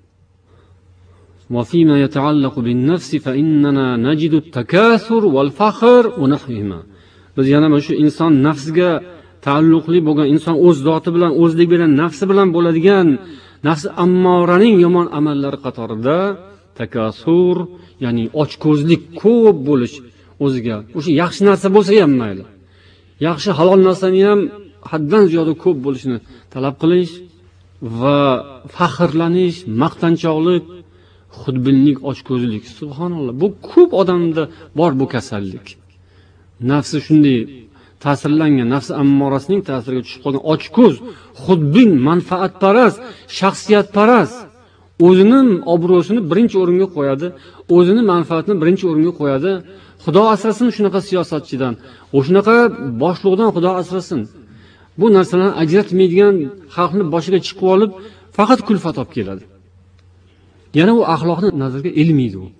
وفيما يتعلق بالنفس فإننا نجد التكاثر والفخر ونحوهما. Biz yana mana shu inson nafsiga taalluqli bo'lgan, inson o'z zoti bilan, o'zlik bilan, nafsi bilan bo'ladigan nafsi ammoraning yomon amallari qatorida takasur, ya'ni ochko'zlik, ko'p bo'lish o'ziga. O'sha yaxshi narsa bo'lsa ham mayli. Yaxshi halol narsani ham haddan ziyoda ko'p bo'lishini talab qilish va faxrlanish, maqtanchoqlik, xudbinlik, ochko'zlik. Subhanalloh. Bu ko'p odamda bor bu kasallik. Nafsi shunday ta'sirlangan, nafsi ammorasining ta'siriga tushib qolgan ochko'z, xudbin, manfaatparast, shaxsiyatparast, o'zining obro'sini birinchi o'ringa qo'yadi, o'zini manfaatini birinchi o'ringa qo'yadi. Xudo asrasin shunaqa siyosatchidan, o'shunaqa boshliqdan Xudo asrasin. Bu narsalarni ajratmaydigan xalqni boshiga chiqib olib, faqat kulfat olib keladi. Yana u axloqni nazarga ilmaydi u.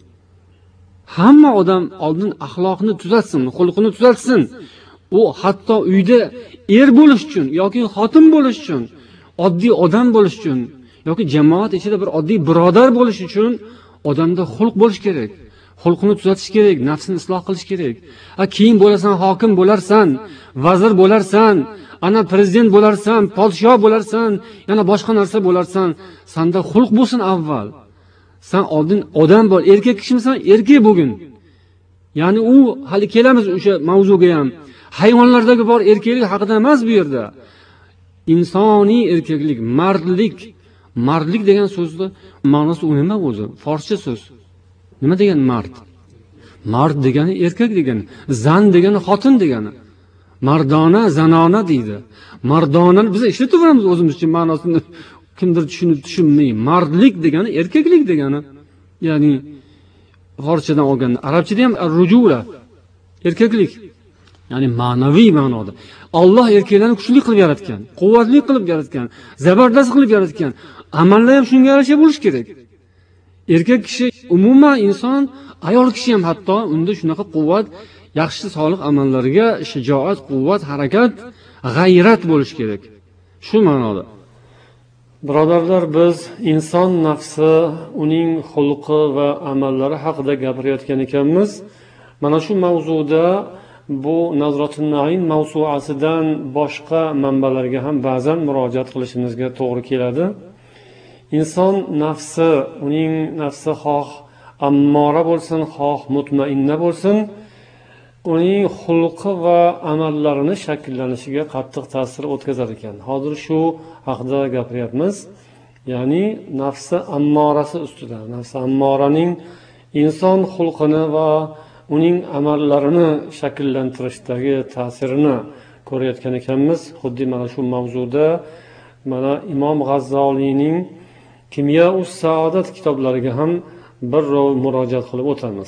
Hamma odam oldin axloqni tuzatsin, xulqini tuzatsin. U hatto uyda er bo'lish uchun yoki xotin bo'lish uchun, oddiy odam bo'lish uchun yoki jamoat ichida bir oddiy birodar bo'lish uchun odamda xulq bo'lish kerak. Xulqini tuzatish kerak, nafsini isloh qilish kerak. A keyin bo'lasan, hokim bo'larsan, vazir bo'larsan, ana prezident bo'larsan, podshoh bo'larsan, yana boshqa narsa bo'larsan, senda xulq bo'lsin avval. Sen oldin odam bo'l, erkak kishimisan, erkak bo'lgin. Ya'ni u hali kelamiz o'sha mavzuga ham. Hayvonlardagi bor erkaklik haqida emas bu yerda. Insoniy erkaklik, mardlik. Mardlik degan so'zni ma'nosi u nima o'zi? Forscha so'z. Nima degan mard? Mard degani erkak degani, zan degani xotin degani. Mardona, zanona deydi. Mardonani biz ishlatib o'ramiz o'zimizcha ma'nosini kimdir tushunib tushunmay. Mardlik degani erkaklik degani. Ya'ni forschadan olganda, arabchada ham ar-rujula, erkaklik. Ya'ni ma'naviy ma'noda. Alloh erkaklarni kuchli qilib yaratgan, quvvatli qilib yaratgan, zabardast qilib yaratgan. Amallar ham shunga yarasha bo'lish kerak. Erkak kishi, umuman inson, ayol kishi ham hatto unda shunaqa quvvat, yaxshi solih amallariga shijoat, quvvat, harakat, g'ayrat bo'lish kerak. Shu ma'noda. Birodarlar, biz inson nafsi, uning xulqi va amallari haqida gapirayotgan ekanmiz. Mana shu mavzuda bu Nazratun Naim mavsuasidan boshqa manbalarga ham ba'zan murojaat qilishimizga to'g'ri keladi. Inson nafsi, uning nafsi xoh ammora bo'lsin, xoh mutmainna bo'lsin, uning xulqi va amallarini shakllanishiga qattiq ta'sir o'tkazar ekan. Hozir shu haqida gapiryapmiz. Ya'ni nafsi ammorasi ustida, nafsi ammoraning inson xulqini va uning amallarini shakllantirishdagi ta'sirini ko'rayotgan ekanmiz. Xuddi mana shu mavzuda mana Imom G'azzoliyning Kimyo-us Saodat kitoblariga ham bir rov murojaat qilib o'tamiz.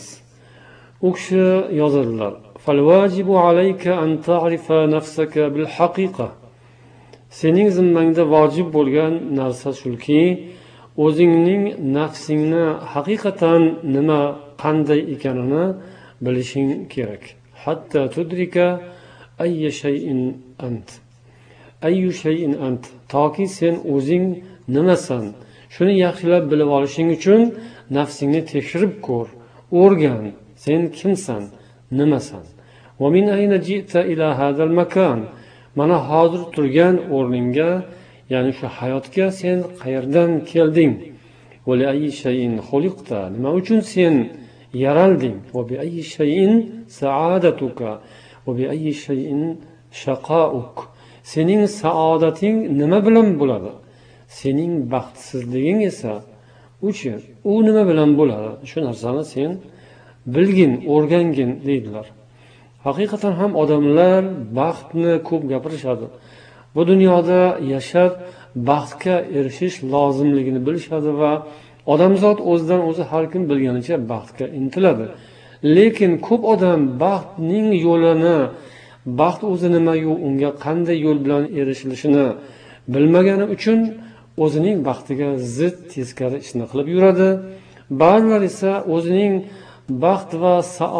U kishi yozadilar: "Fal-vajibu alayka an ta'rifa nafsaka bil haqiqa." Sening zimmangda vojib bo'lgan narsa shuki, o'zingning nafsingni haqiqatan nima, qanday ekanini bilishing kerak. Hatta tudrika ayya shay'in ant. Ayyu shay'in ant. Toki sen o'zing nimasan, shuni yaxshilab bilib olishing uchun nafsingni tekshirib ko'r, o'rgan. Sen kimsan, nimasan? Va min ayna ji'ta ila hadal makan? Mana hozir turgan o'rningga, ya'ni shu hayotga sen qayerdan kelding? Va li ayyi shay'in xuliqta? Nima uchun sen yaralding? Va bi ayyi shay'in sa'adatuka? Va bi ayyi shay'in shaqa'uk? Sening saodating nima bilan bo'ladi? Sening baxtsizliging esa uchi, u nima bilan bo'ladi? Shu narsani sen bilgin, o'rgangin deydilar. Haqiqatan ham odamlar baxtni ko'p gapirishadi. Bu dunyoda yashab baxtga erishish lozimligini bilishadi va odamzod o'zidan o'zi har kim bilganicha baxtga intiladi. Lekin ko'p odam baxtning yo'lini, baxt o'zi nima-yu, unga qanday yo'l bilan erishilishini bilmagani uchun o'zining baxtiga zid teskari ishni qilib yuradi. Ba'zilar esa o'zining baxt va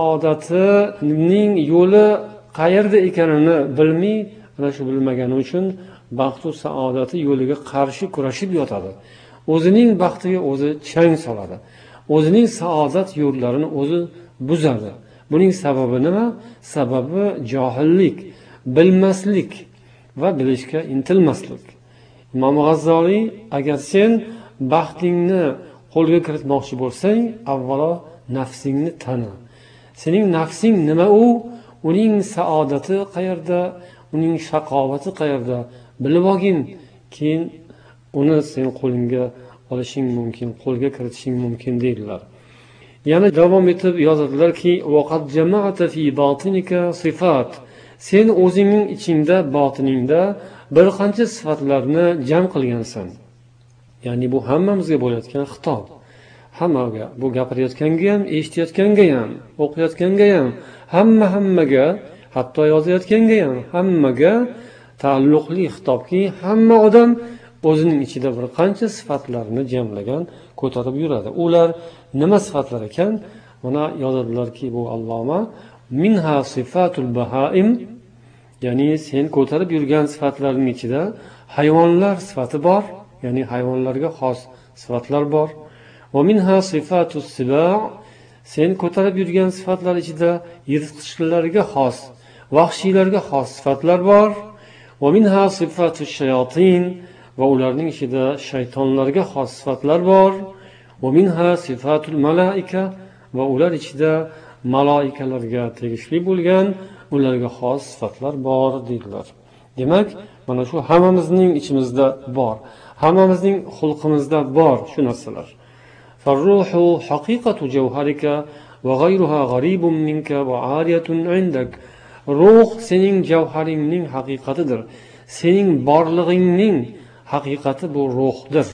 saodatining yo'li qayerda ekanini bilmay, ana shu bilmagani uchun baxt va saodati yo'liga qarshi kurashib yotadi. O'zining baxtiga o'zi chang soladi. O'zining saodat yo'llarini o'zi buzadi. Buning sababi nima? Sababi johillik, bilmaslik va bilishga intilmaslik. Imom G'azzoliy, agar sen baxtingni qo'lga kiritmoqchi bo'lsang, avvalo nafsingni tani. Sening nafsing nima u? Uning saodati qayerda, uning shaqovati qayerda bilib olgin, keyin uni sen qo'lingga olishing mumkin, qo'lga kiritishing mumkin deydilar. Yana davom etib yozadilarki, waqad jama'ata fi batinika sifat. Sen o'zingning ichingda, botiningda bir qancha sifatlarni jam qilgansan. Ya'ni bu hammamizga bo'layotgan xitob. Hammaga, bu gapirayotganga ham, eshitayotganga ham, o'qiyotganga ham, hamma hammaga, hatto yozayotganga ham, hammaga taalluqli xitobki, hamma odam o'zining ichida bir qancha sifatlarni jamlagan, ko'tarib yuradi. Ular nima sifatlar ekan? Mana yozadilarki, bu alloma minha sifatul bahaim, ya'ni sen ko'tarib yurgan sifatlarning ichida hayvonlar sifati bor, ya'ni hayvonlarga xos sifatlar bor. Va minha sifatus siba', sen ko'tarib yurgan sifatlar ichida yirtqichlarga xos, vahshiylarga xos sifatlar bor. Va minha sifatush shayotin, va ularning ichida shaytonlarga xos sifatlar bor. Va minha sifatul malaika, va ular ichida maloikalarga tegishli bo'lgan ularga xos sifatlar bor deydilar. Demak, mana shu hammamizning ichimizda bor, hammamizning xulqimizda bor shu narsalar. Farruhu haqiqatu jawharika va g'ayruha g'aribun minka va ariyatun indak. Ruh sening javharingning haqiqatidir. Sening borlig'ingning haqiqati bu ruhdir.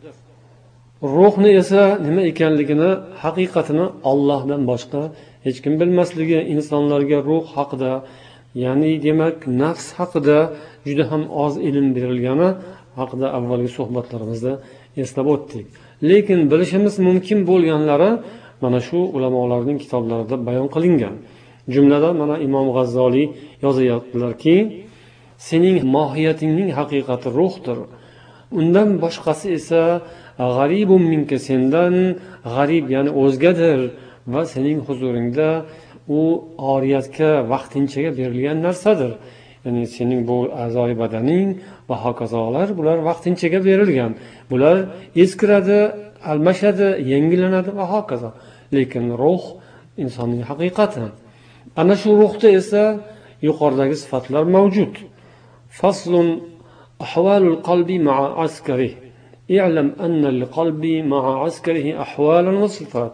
Ruhni esa nima ekanligini, haqiqatini Allohdan boshqa hech kim bilmasligi, insonlarga ruh haqida, ya'ni demak nafs haqida juda ham oz ilm berilgani haqida avvalgi suhbatlarimizda eslab o'tdik. Lekin bilishimiz mumkin bo'lganlari mana shu ulamolarning kitoblarida bayon qilingan. Jumladan mana Imom G'azzoliy yozayaptilarki, sening mohiyatingning haqiqati ruhdir. Undan boshqasi esa g'aribun minka, sendan g'arib, ya'ni o'zgadir va sening huzuringda u oriyatga, vaqtinchaga berilgan narsadir. Ya'ni sening bu a'zoy badaning va hokazolar, bular vaqtinchaga berilgan. Bular eskiradi, almashadi, yangilanadi va hokazo. Lekin ruh insonning haqiqati. Ana shu ruhda esa yuqoridagi sifatlar mavjud. Faslun ahvalul qalbi ma'a askarihi. I'lam anna al-qalbi ma'a askarihi ahwalan wa sifat.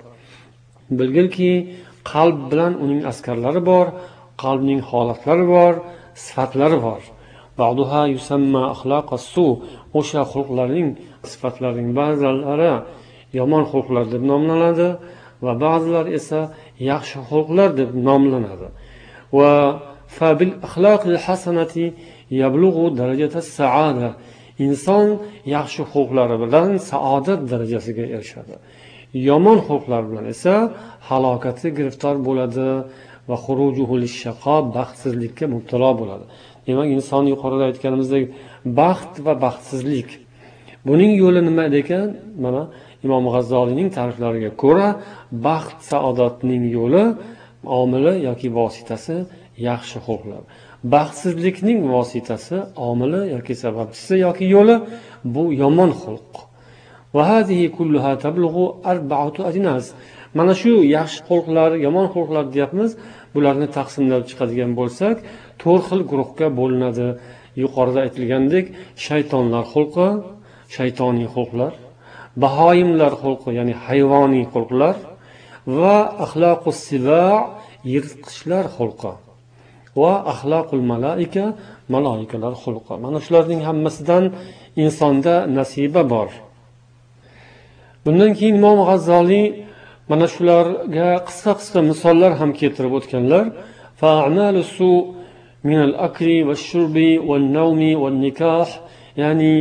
Bilgilki, qalb bilan uning askarlari bor, qalbning holatlari bor, sifatlari bor. Ba'duha yusamma axlaqas-su, o'sha xulqlarning, sifatlarining ba'zilari yomon xulqlar deb nomlanadi va ba'zilar esa yaxshi xulqlar deb nomlanadi. Va fa bil axlaqil hasanati yablughu darajatas saada. Inson yaxshi xulqlari bilan saodat darajasiga erishadi. Yomon xulqlar bilan esa halokatga giriftor bo'ladi va xurujuhu lish-shaqo, baxtsizlikka mubtalo bo'ladi. Demak, inson yuqorida aytganimizdek baxt va baxtsizlik. Buning yo'li nima ekan? Mana Imom G'azzoliyning ta'riflariga ko'ra, baxt, saodatning yo'li, omili yoki vositasi yaxshi xulqlar. Baxtsizlikning vositasi, omili yoki sababchisi yoki yo'li bu yomon xulq. Va hadihi kulluha tablughu arba'atu ajnas. Mana shu yaxshi xulqlar, yomon xulqlar deyapmiz. Bularni taqsimlab chiqadigan bo'lsak, to'rt xil guruhga bo'linadi. Yuqorida aytilgandek, shaytonlar xulqi, shaytoniy xulqlar, bahoimlar xulqi, ya'ni hayvoniy xulqlar va axloqus siba', yirtqichlar xulqi va axloqul malaika, malaikalar xulqi. Mana shularning hammasidan insonda nasiba bor. Bundan keyin Imom G'azzoliy mana shularga qisqa-qisqa misollar ham keltirib o'tganlar. Fa'amalusu min al-akli wash-shurbi wan-nawmi wan-nikah, ya'ni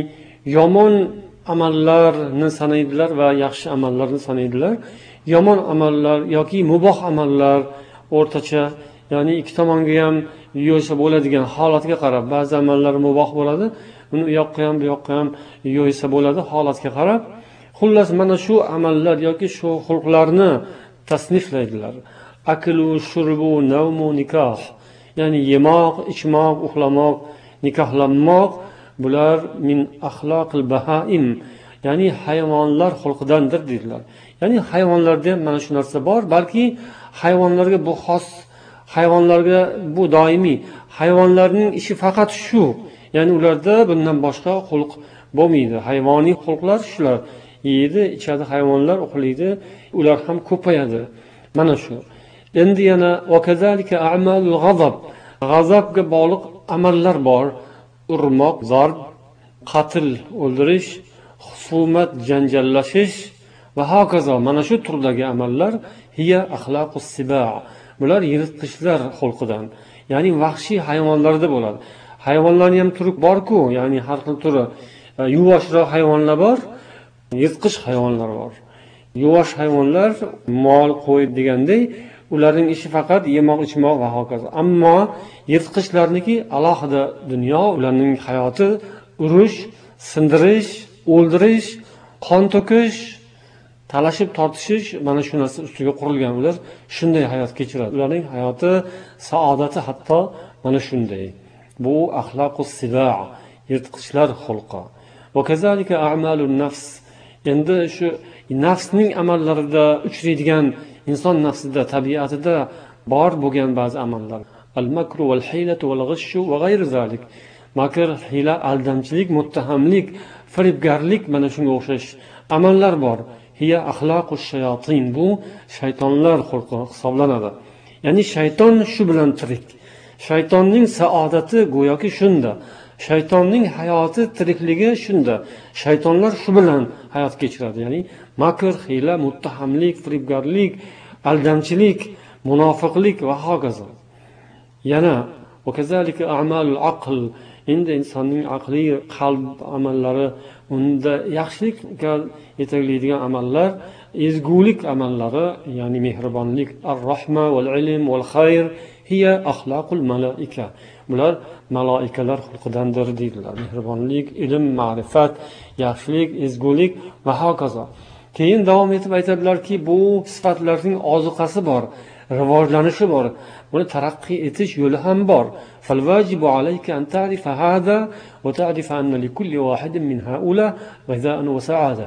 yomon amallarni sanaydilar va yaxshi amallarni sanaydilar. Yomon amallar yoki muboh amallar o'rtacha, ya'ni ikki tomonga ham yo'ysa bo'ladigan holatga qarab, ba'zi amallar muboh bo'ladi, uni u yoqqa ham bu yoqqa ham yo'ysa bo'ladi holatga qarab. Xullas mana shu amallar yoki shu xulqlarni tasniflaydilar. Aklu, shurbu, nawmu, nikoh. Ya'ni yemoq, ichmoq, uxlamoq, nikohlanmoq bular min axloqil bahaim, ya'ni hayvonlar xulqidandir dedilar. Ya'ni hayvonlarda ham mana shu narsa bor, balki hayvonlarga bu xos, hayvonlarga bu doimiy. Hayvonlarning ishi faqat shu. Ya'ni ularda bundan boshqa xulq bo'lmaydi. Hayvoniy xulqlar shular. Yeydi, ichadi hayvonlar, uxlaydi, ular ham ko'payadi. Mana shu. Endi yana vakazalika a'malul g'azab. G'azabga bog'liq amallar bor. Urmoq, zarb, qatl, o'ldirish, husumat, janjallashish va hokazo. Mana shu turdagi amallar hiya axloqus siba'. Bular yirtqichlar xulqidan. Ya'ni vahshiy hayvonlarda bo'ladi. Hayvonlarning ham turi bor-ku, ya'ni har xil turi. Yuvashroq hayvonlar bor, yirtqich hayvonlar bor. Yuvosh hayvonlar mol, qo'y degandek, ularning ishi faqat yemoq, ichmoq va hokazo. Ammo yirtqichlarniki alohida dunyo, ularning hayoti urush, sindirish, o'ldirish, qon to'kish, talashib tortishish, mana shu narsa ustiga qurilgan. Ular shunday hayot kechiradi. Ularning hayoti, saodati hatto mana shunday. Bu axloqus siba', yirtqichlar xulqi. Va kazalika a'malun nafs. Endi shu nafsning amallarida uchraydigan, inson nafsida, tabiatida bor bo'lgan ba'zi amallar. Al-makru wal hilatu wal ghishu va g'ayri zalik. Makr, hila, aldamchilik, muttahamlik, firibgarlik, mana shunga o'xshash amallar bor. Hiya axloqus shayotin. Bu shaytonlar xulqi hisoblanadi. Ya'ni shayton shu bilan tirik. Shaytonning saodati go'yoki shunda. Shaytonning hayoti, tirikligi shunda. Shaytonlar shu bilan hayot kechiradi. Ya'ni makr, hiyla, muttahamlik, firibgarlik, aldamchilik, munofiqlik va hokazo. Yana vakazalika a'malul aql. Endi insonning aqli, qalb amallari, unda yaxshilikka yetaklaydigan amallar, ezgulik amallari, ya'ni mehribonlik, ar-rahma val ilm val xayr hiya axloqul malaika. Bular malaikalar xulqidandir deydilar. Mehribonlik, ilm, ma'rifat, yaxshilik, ezgulik va hokazo. Keyin davom etib aytadilarki, bu sifatlarning ozuqasi bor, rivojlanishi bor. Buni taraqqiy etish yo'li ham bor. Falvajibu alayka an ta'rifa hada va ta'rifa anna likulli wahidin min haula ghiza'an wa sa'ada.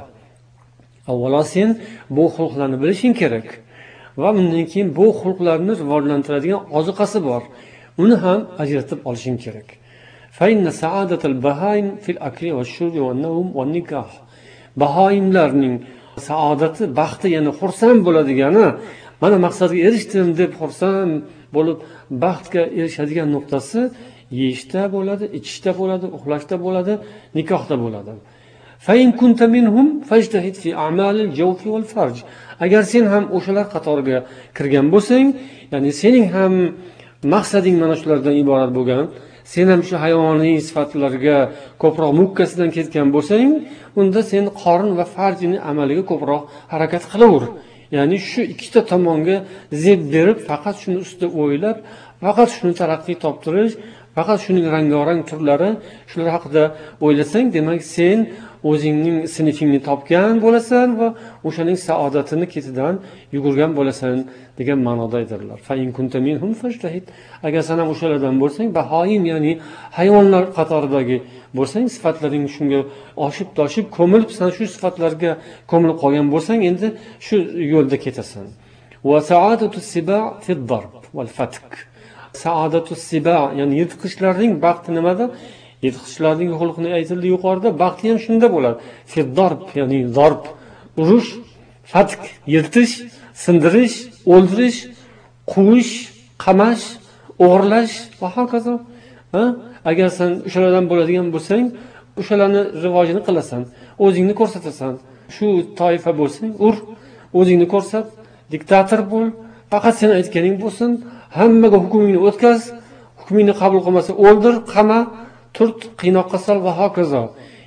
Avvalo sen bu xulqlarni bilishing kerak va bundan keyin bu xulqlarni rivojlantiradigan ozuqasi bor. Uni ham ajratib olishing kerak. Fa inna sa'adatal bahaim fil akli wash-shurbi wan-nawm wan-nikah. Bahoimlarning saodati, baxti, ya'ni xursand bo'ladigani, mana maqsadga erishdim deb xursand bo'lib baxtga erishadigan nuqtasi yeyishda bo'ladi, ichishda bo'ladi, uxlashda bo'ladi, nikohda bo'ladi. Fa in kunta minhum fajtahid fi a'malil jawfi wal farj. Agar sen ham o'shalar qatoriga kirgan bo'lsang, ya'ni sening ham maqsading mana shulardan iborat bo'lgan, sen ham shu hayvoniy sifatlarga ko'proq mukkasidan ketgan bo'lsang, unda sen qorin va farjini amaliga ko'proq harakat qilaver. Ya'ni shu ikkita tomonga zeb berib, faqat shuni ustida o'ylab, faqat shuni taraqqiy toptirish, faqat shuning rang-rang turlari, shular haqida o'ylasang, demak sen o'zingning sinfingni topgan bo'lasan va o'shaning saodatini ketidan yugurgan bo'lasan degan ma'noda aytadilar. Fa in kunta minhum fajtahid. Agar sen ham o'shalardan bo'lsang, bahoim, ya'ni hayvonlar qatoridagi bo'lsang, sifatlaring shunga oshib toshib ko'milib, sen shu sifatlarga ko'milib qolgan bo'lsang, endi shu yo'lda ketasan. Va sa'adatu siba' fi ad-darb wal fatk. Sa'adatu siba', ya'ni yirtqichlarning baxti nimada? Yirtqichlarning xulqini aytildi yuqorida, baxti ham shunda bo'ladi. Fi ad-darb, ya'ni zarb, urush, fatk, yirtish, sindirish, o'ldirish, quvish, qamash, o'g'irlash va hokazo. Ha? Agar sen o'shalardan bo'ladigan bo'lsang, o'shalarni rivojini qilasan, o'zingni ko'rsatasan. Shu toifa bo'lsang, ur, o'zingni ko'rsat, diktator bo'l, faqat sen aytganing bo'lsin, hammaga hukmingni o'tkaz, hukmingni qabul qilmasa o'ldir, qama, turt, qiynoqqa sol va hokazo.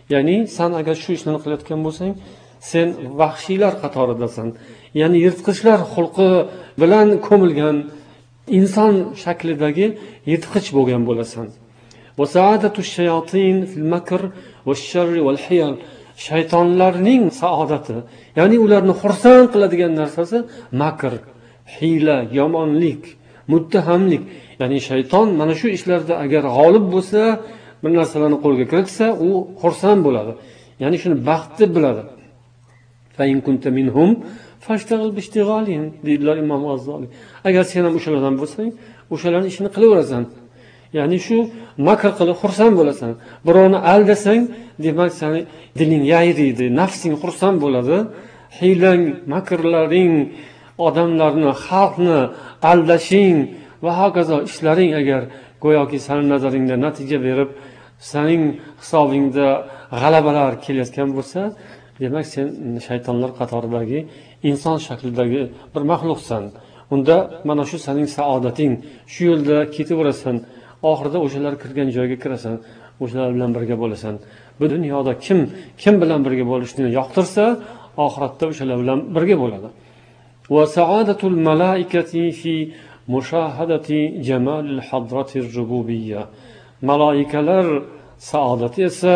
ya'ni san agar shu ishlarni qilayotgan bo'lsang, sen vahshiylar qatoridasan, ya'ni yirtqichlar xulqi bilan ko'milgan inson shaklidagi yirtqich bo'lgan bo'lasan. Shaytonlarning saodati, ya'ni ularni xursand qiladigan narsasi makr, hiyla, yomonlik, muttahamlik. Ya'ni shayton mana shu ishlarda agar g'olib bo'lsa, bir narsalarni qo'lga kiritsa, u xursand bo'ladi. Ya'ni shuni baxt deb biladi. Fa in kunta minhum fashtag'il bi ishtighalihim, deydilar Imom G'azzoliy. Agar sen ham o'shalardan bo'lsang, o'shalarning ishini qilaverasan. Ya'ni shu makr qilib xursand bo'lasan. Birovni aldasang, demak seni diling yayriydi, nafsing xursand bo'ladi. Hiylang, makrlaring, odamlarni, xalqni aldashing va hokazo ishlaring agar go'yoki sening nazaringda natija berib, sening hisobingda g'alabalar kelayotgan bo'lsa, demak sen shaytonlar qatoridagi inson shaklidagi bir maxluqsan. Unda mana shu sening saodating, shu yo'lda ketaverasan. Oxirida o'shalar kirgan joyga kirasan, o'shalar bilan birga bo'lasan. Bu dunyoda kim kim bilan birga bo'lishni yoqtirsa, oxiratda o'shalar bilan birga bo'ladi. Va saodatul malaikati fi mushahadati jamalil hadratir rububiyya. Malaikalar saodati esa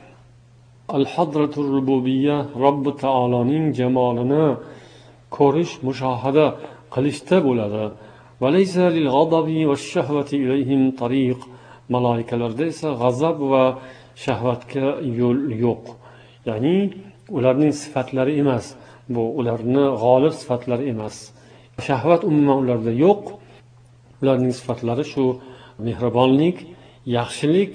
al-hadratur rububiyya, Robb taoloning jamolini ko'rish, mushohada qilishda bo'ladi. Valaysa lil ghadabi vash-shahvati ilayhim tariq. Malaikalarda esa g'azab va shahvatga yo'l yo'q. Ya'ni ularning sifatlari emas, bu ularning g'olib sifatlari emas. Shahvat umuman ularda yo'q. Ularning sifatlari shu mehribonlik, yaxshilik,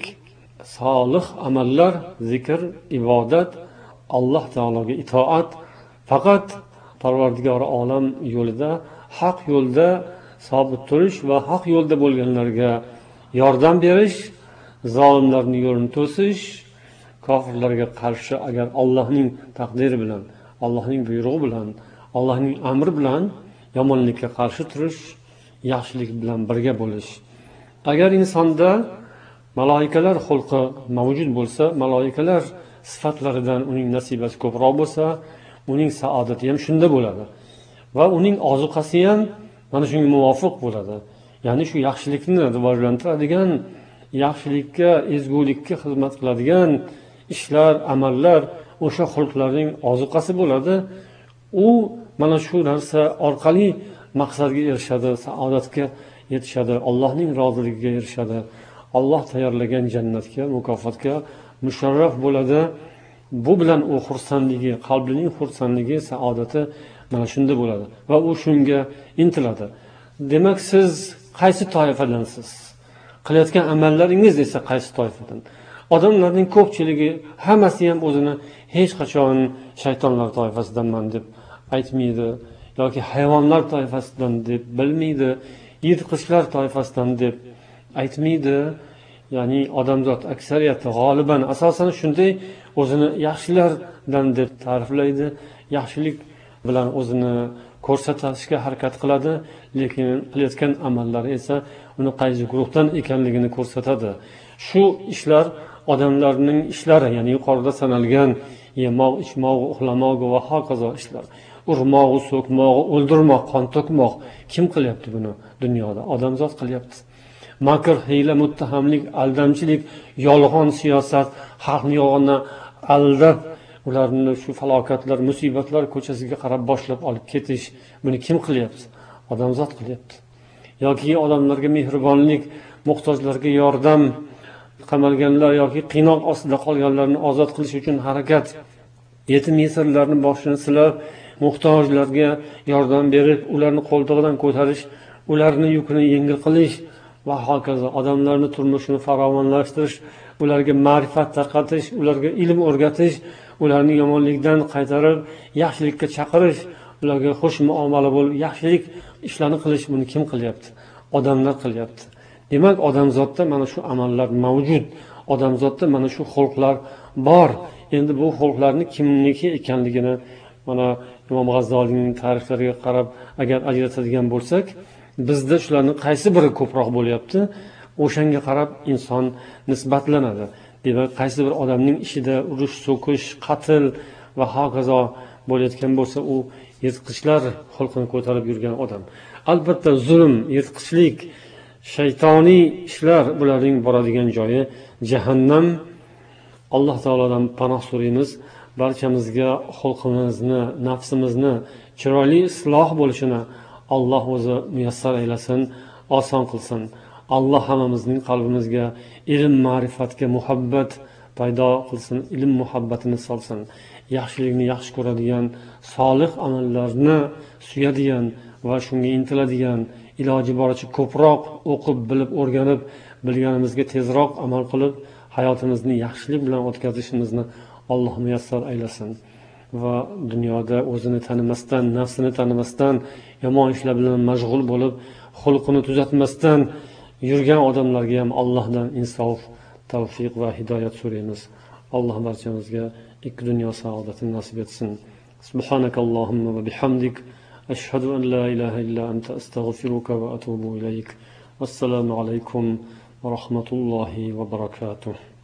solih amallar, zikr, ibodat, Alloh taologa itoat, faqat Parvardigori olam yo'lida, haq yo'lda sobit turish va haq yo'lda bo'lganlarga yordam berish, zolimlarning yo'lini to'sish, kofirlarga qarshi agar Allohning taqdiri bilan, Allohning buyrug'i bilan, Allohning amri bilan yomonlikka qarshi turish, yaxshilik bilan birga bo'lish. Agar insonda malaikalar xulqi mavjud bo'lsa, malaikalar sifatlaridan uning nasibasi ko'proq bo'lsa, uning saodati ham shunda bo'ladi. Va uning ozuqasi ham mana shunga muvofiq bo'ladi. Ya'ni shu yaxshilikni rivojlantiradigan, yaxshilikka, ezgulikka xizmat qiladigan ishlar, amallar o'sha xulqlarning ozuqasi bo'ladi. U mana shu narsa orqali maqsadga erishadi, saodatga yetishadi, Allohning roziligiga erishadi. Alloh tayyorlagan jannatga, mukofotga musharraf bo'ladi. Bu bilan u xursandligi, qalbining xursandligi, saodati mana shunda bo'ladi va u shunga intiladi. Demak, siz qaysi toifadansiz? Qilayotgan amallaringiz esa qaysi toifadan? Odamlarning ko'pchiligi hammasi ham o'zini hech qachon shaytonlar toifasidanman deb aytmaydi yoki hayvonlar toifasidan deb bilmaydi, yirtqichlar toifasidan deb aytmaydi. Ya'ni odamzod aksariyati g'oliban asosan shunday o'zini yaxshilardan deb ta'riflaydi, yaxshilik bilan o'zini ko'rsatishga harakat qiladi, lekin qilayotgan amallari esa uni qaysi guruhdan ekanligini ko'rsatadi. Shu ishlar odamlarning ishlari, ya'ni yuqorida sanalgan yemoq, ichmoq, uxlamoq va hokazo ishlar. Urmoq, so'kmoq, o'ldirmoq, qon to'kmoq kim qilyapti buni dunyoda? Odamzod qilyapti. Makr, hiyla, muttahamlik, aldamchilik, yolg'on siyosat, xalqni yolg'ondan aldab, ularni shu falokatlar, musibatlar ko'chasiga qarab boshlab olib ketish, buni kim qilyapti? Odamzod qilyapti. Yoki odamlarga mehribonlik, muhtojlarga yordam, qamalganlar yoki qiynoq ostida qolganlarni ozod qilish uchun harakat, yetim yesirlarning boshini silab, muhtojlarga yordam berib, ularni qo'ltig'idan ko'tarish, ularni yukini yengil qilish va hokazo odamlarning turmushini farovonlashtirish, ularga ma'rifat tarqatish, ularga ilm o'rgatish, ularni yomonlikdan qaytarib yaxshilikka chaqirish, ularga xush muomala bo'lib yaxshilik ishlarni qilish, buni kim qilyapti? Odamlar qilyapti. Demak, odamzodda mana shu amallar mavjud. Odamzodda mana shu xulqlar bor. Endi bu xulqlarni kimniki ekanligini mana Imom G'azzoliyning ta'riflariga qarab agar ajratadigan bo'lsak, bizda shularning qaysi biri ko'proq bo'lyapti? O'shanga qarab inson nisbatlanadi. demak qaysi bir odamning ishida urush so'kish qatl va hokazo bo'layotgan bo'lsa, u yirtqichlar xulqini ko'tarib yurgan odam. Albatta zulm, yirtqichlik, shaytoniy ishlar bularning boradigan joyi jahannam. Alloh taolodan panoh so'raymiz. Barchamizga xulqimizni, nafsimizni chiroyli isloh bo'lishini Alloh o'zi muyassar aylasin, oson qilsin. Alloh hammamizning qalbimizga ilm, ma'rifatga muhabbat paydo qilsin, ilm muhabbatini solsin. Yaxshilikni yaxshi ko'radigan, solih amallarni suyadigan va shunga intiladigan, iloji boricha ko'proq o'qib, bilib, o'rganib, bilganimizga tezroq amal qilib, hayotimizni yaxshilik bilan o'tkazishimizni Alloh muyassar aylasin. Va dunyoda o'zini tanimasdan, nafsini tanimasdan, yomon ishlar bilan mashg'ul bo'lib, xulqini tuzatmasdan yurgan odamlarga ham Allohdan insof, tavfiq va hidoyat so'raymiz. Alloh barchamizga ikki dunyo saodatini nasib etsin. Subhanakallohumma va bihamdik, ashhadu an la ilaha illa anta, astaghfiruka va atubu ilayk. Assalomu alaykum va rahmatullohi va barakatuh.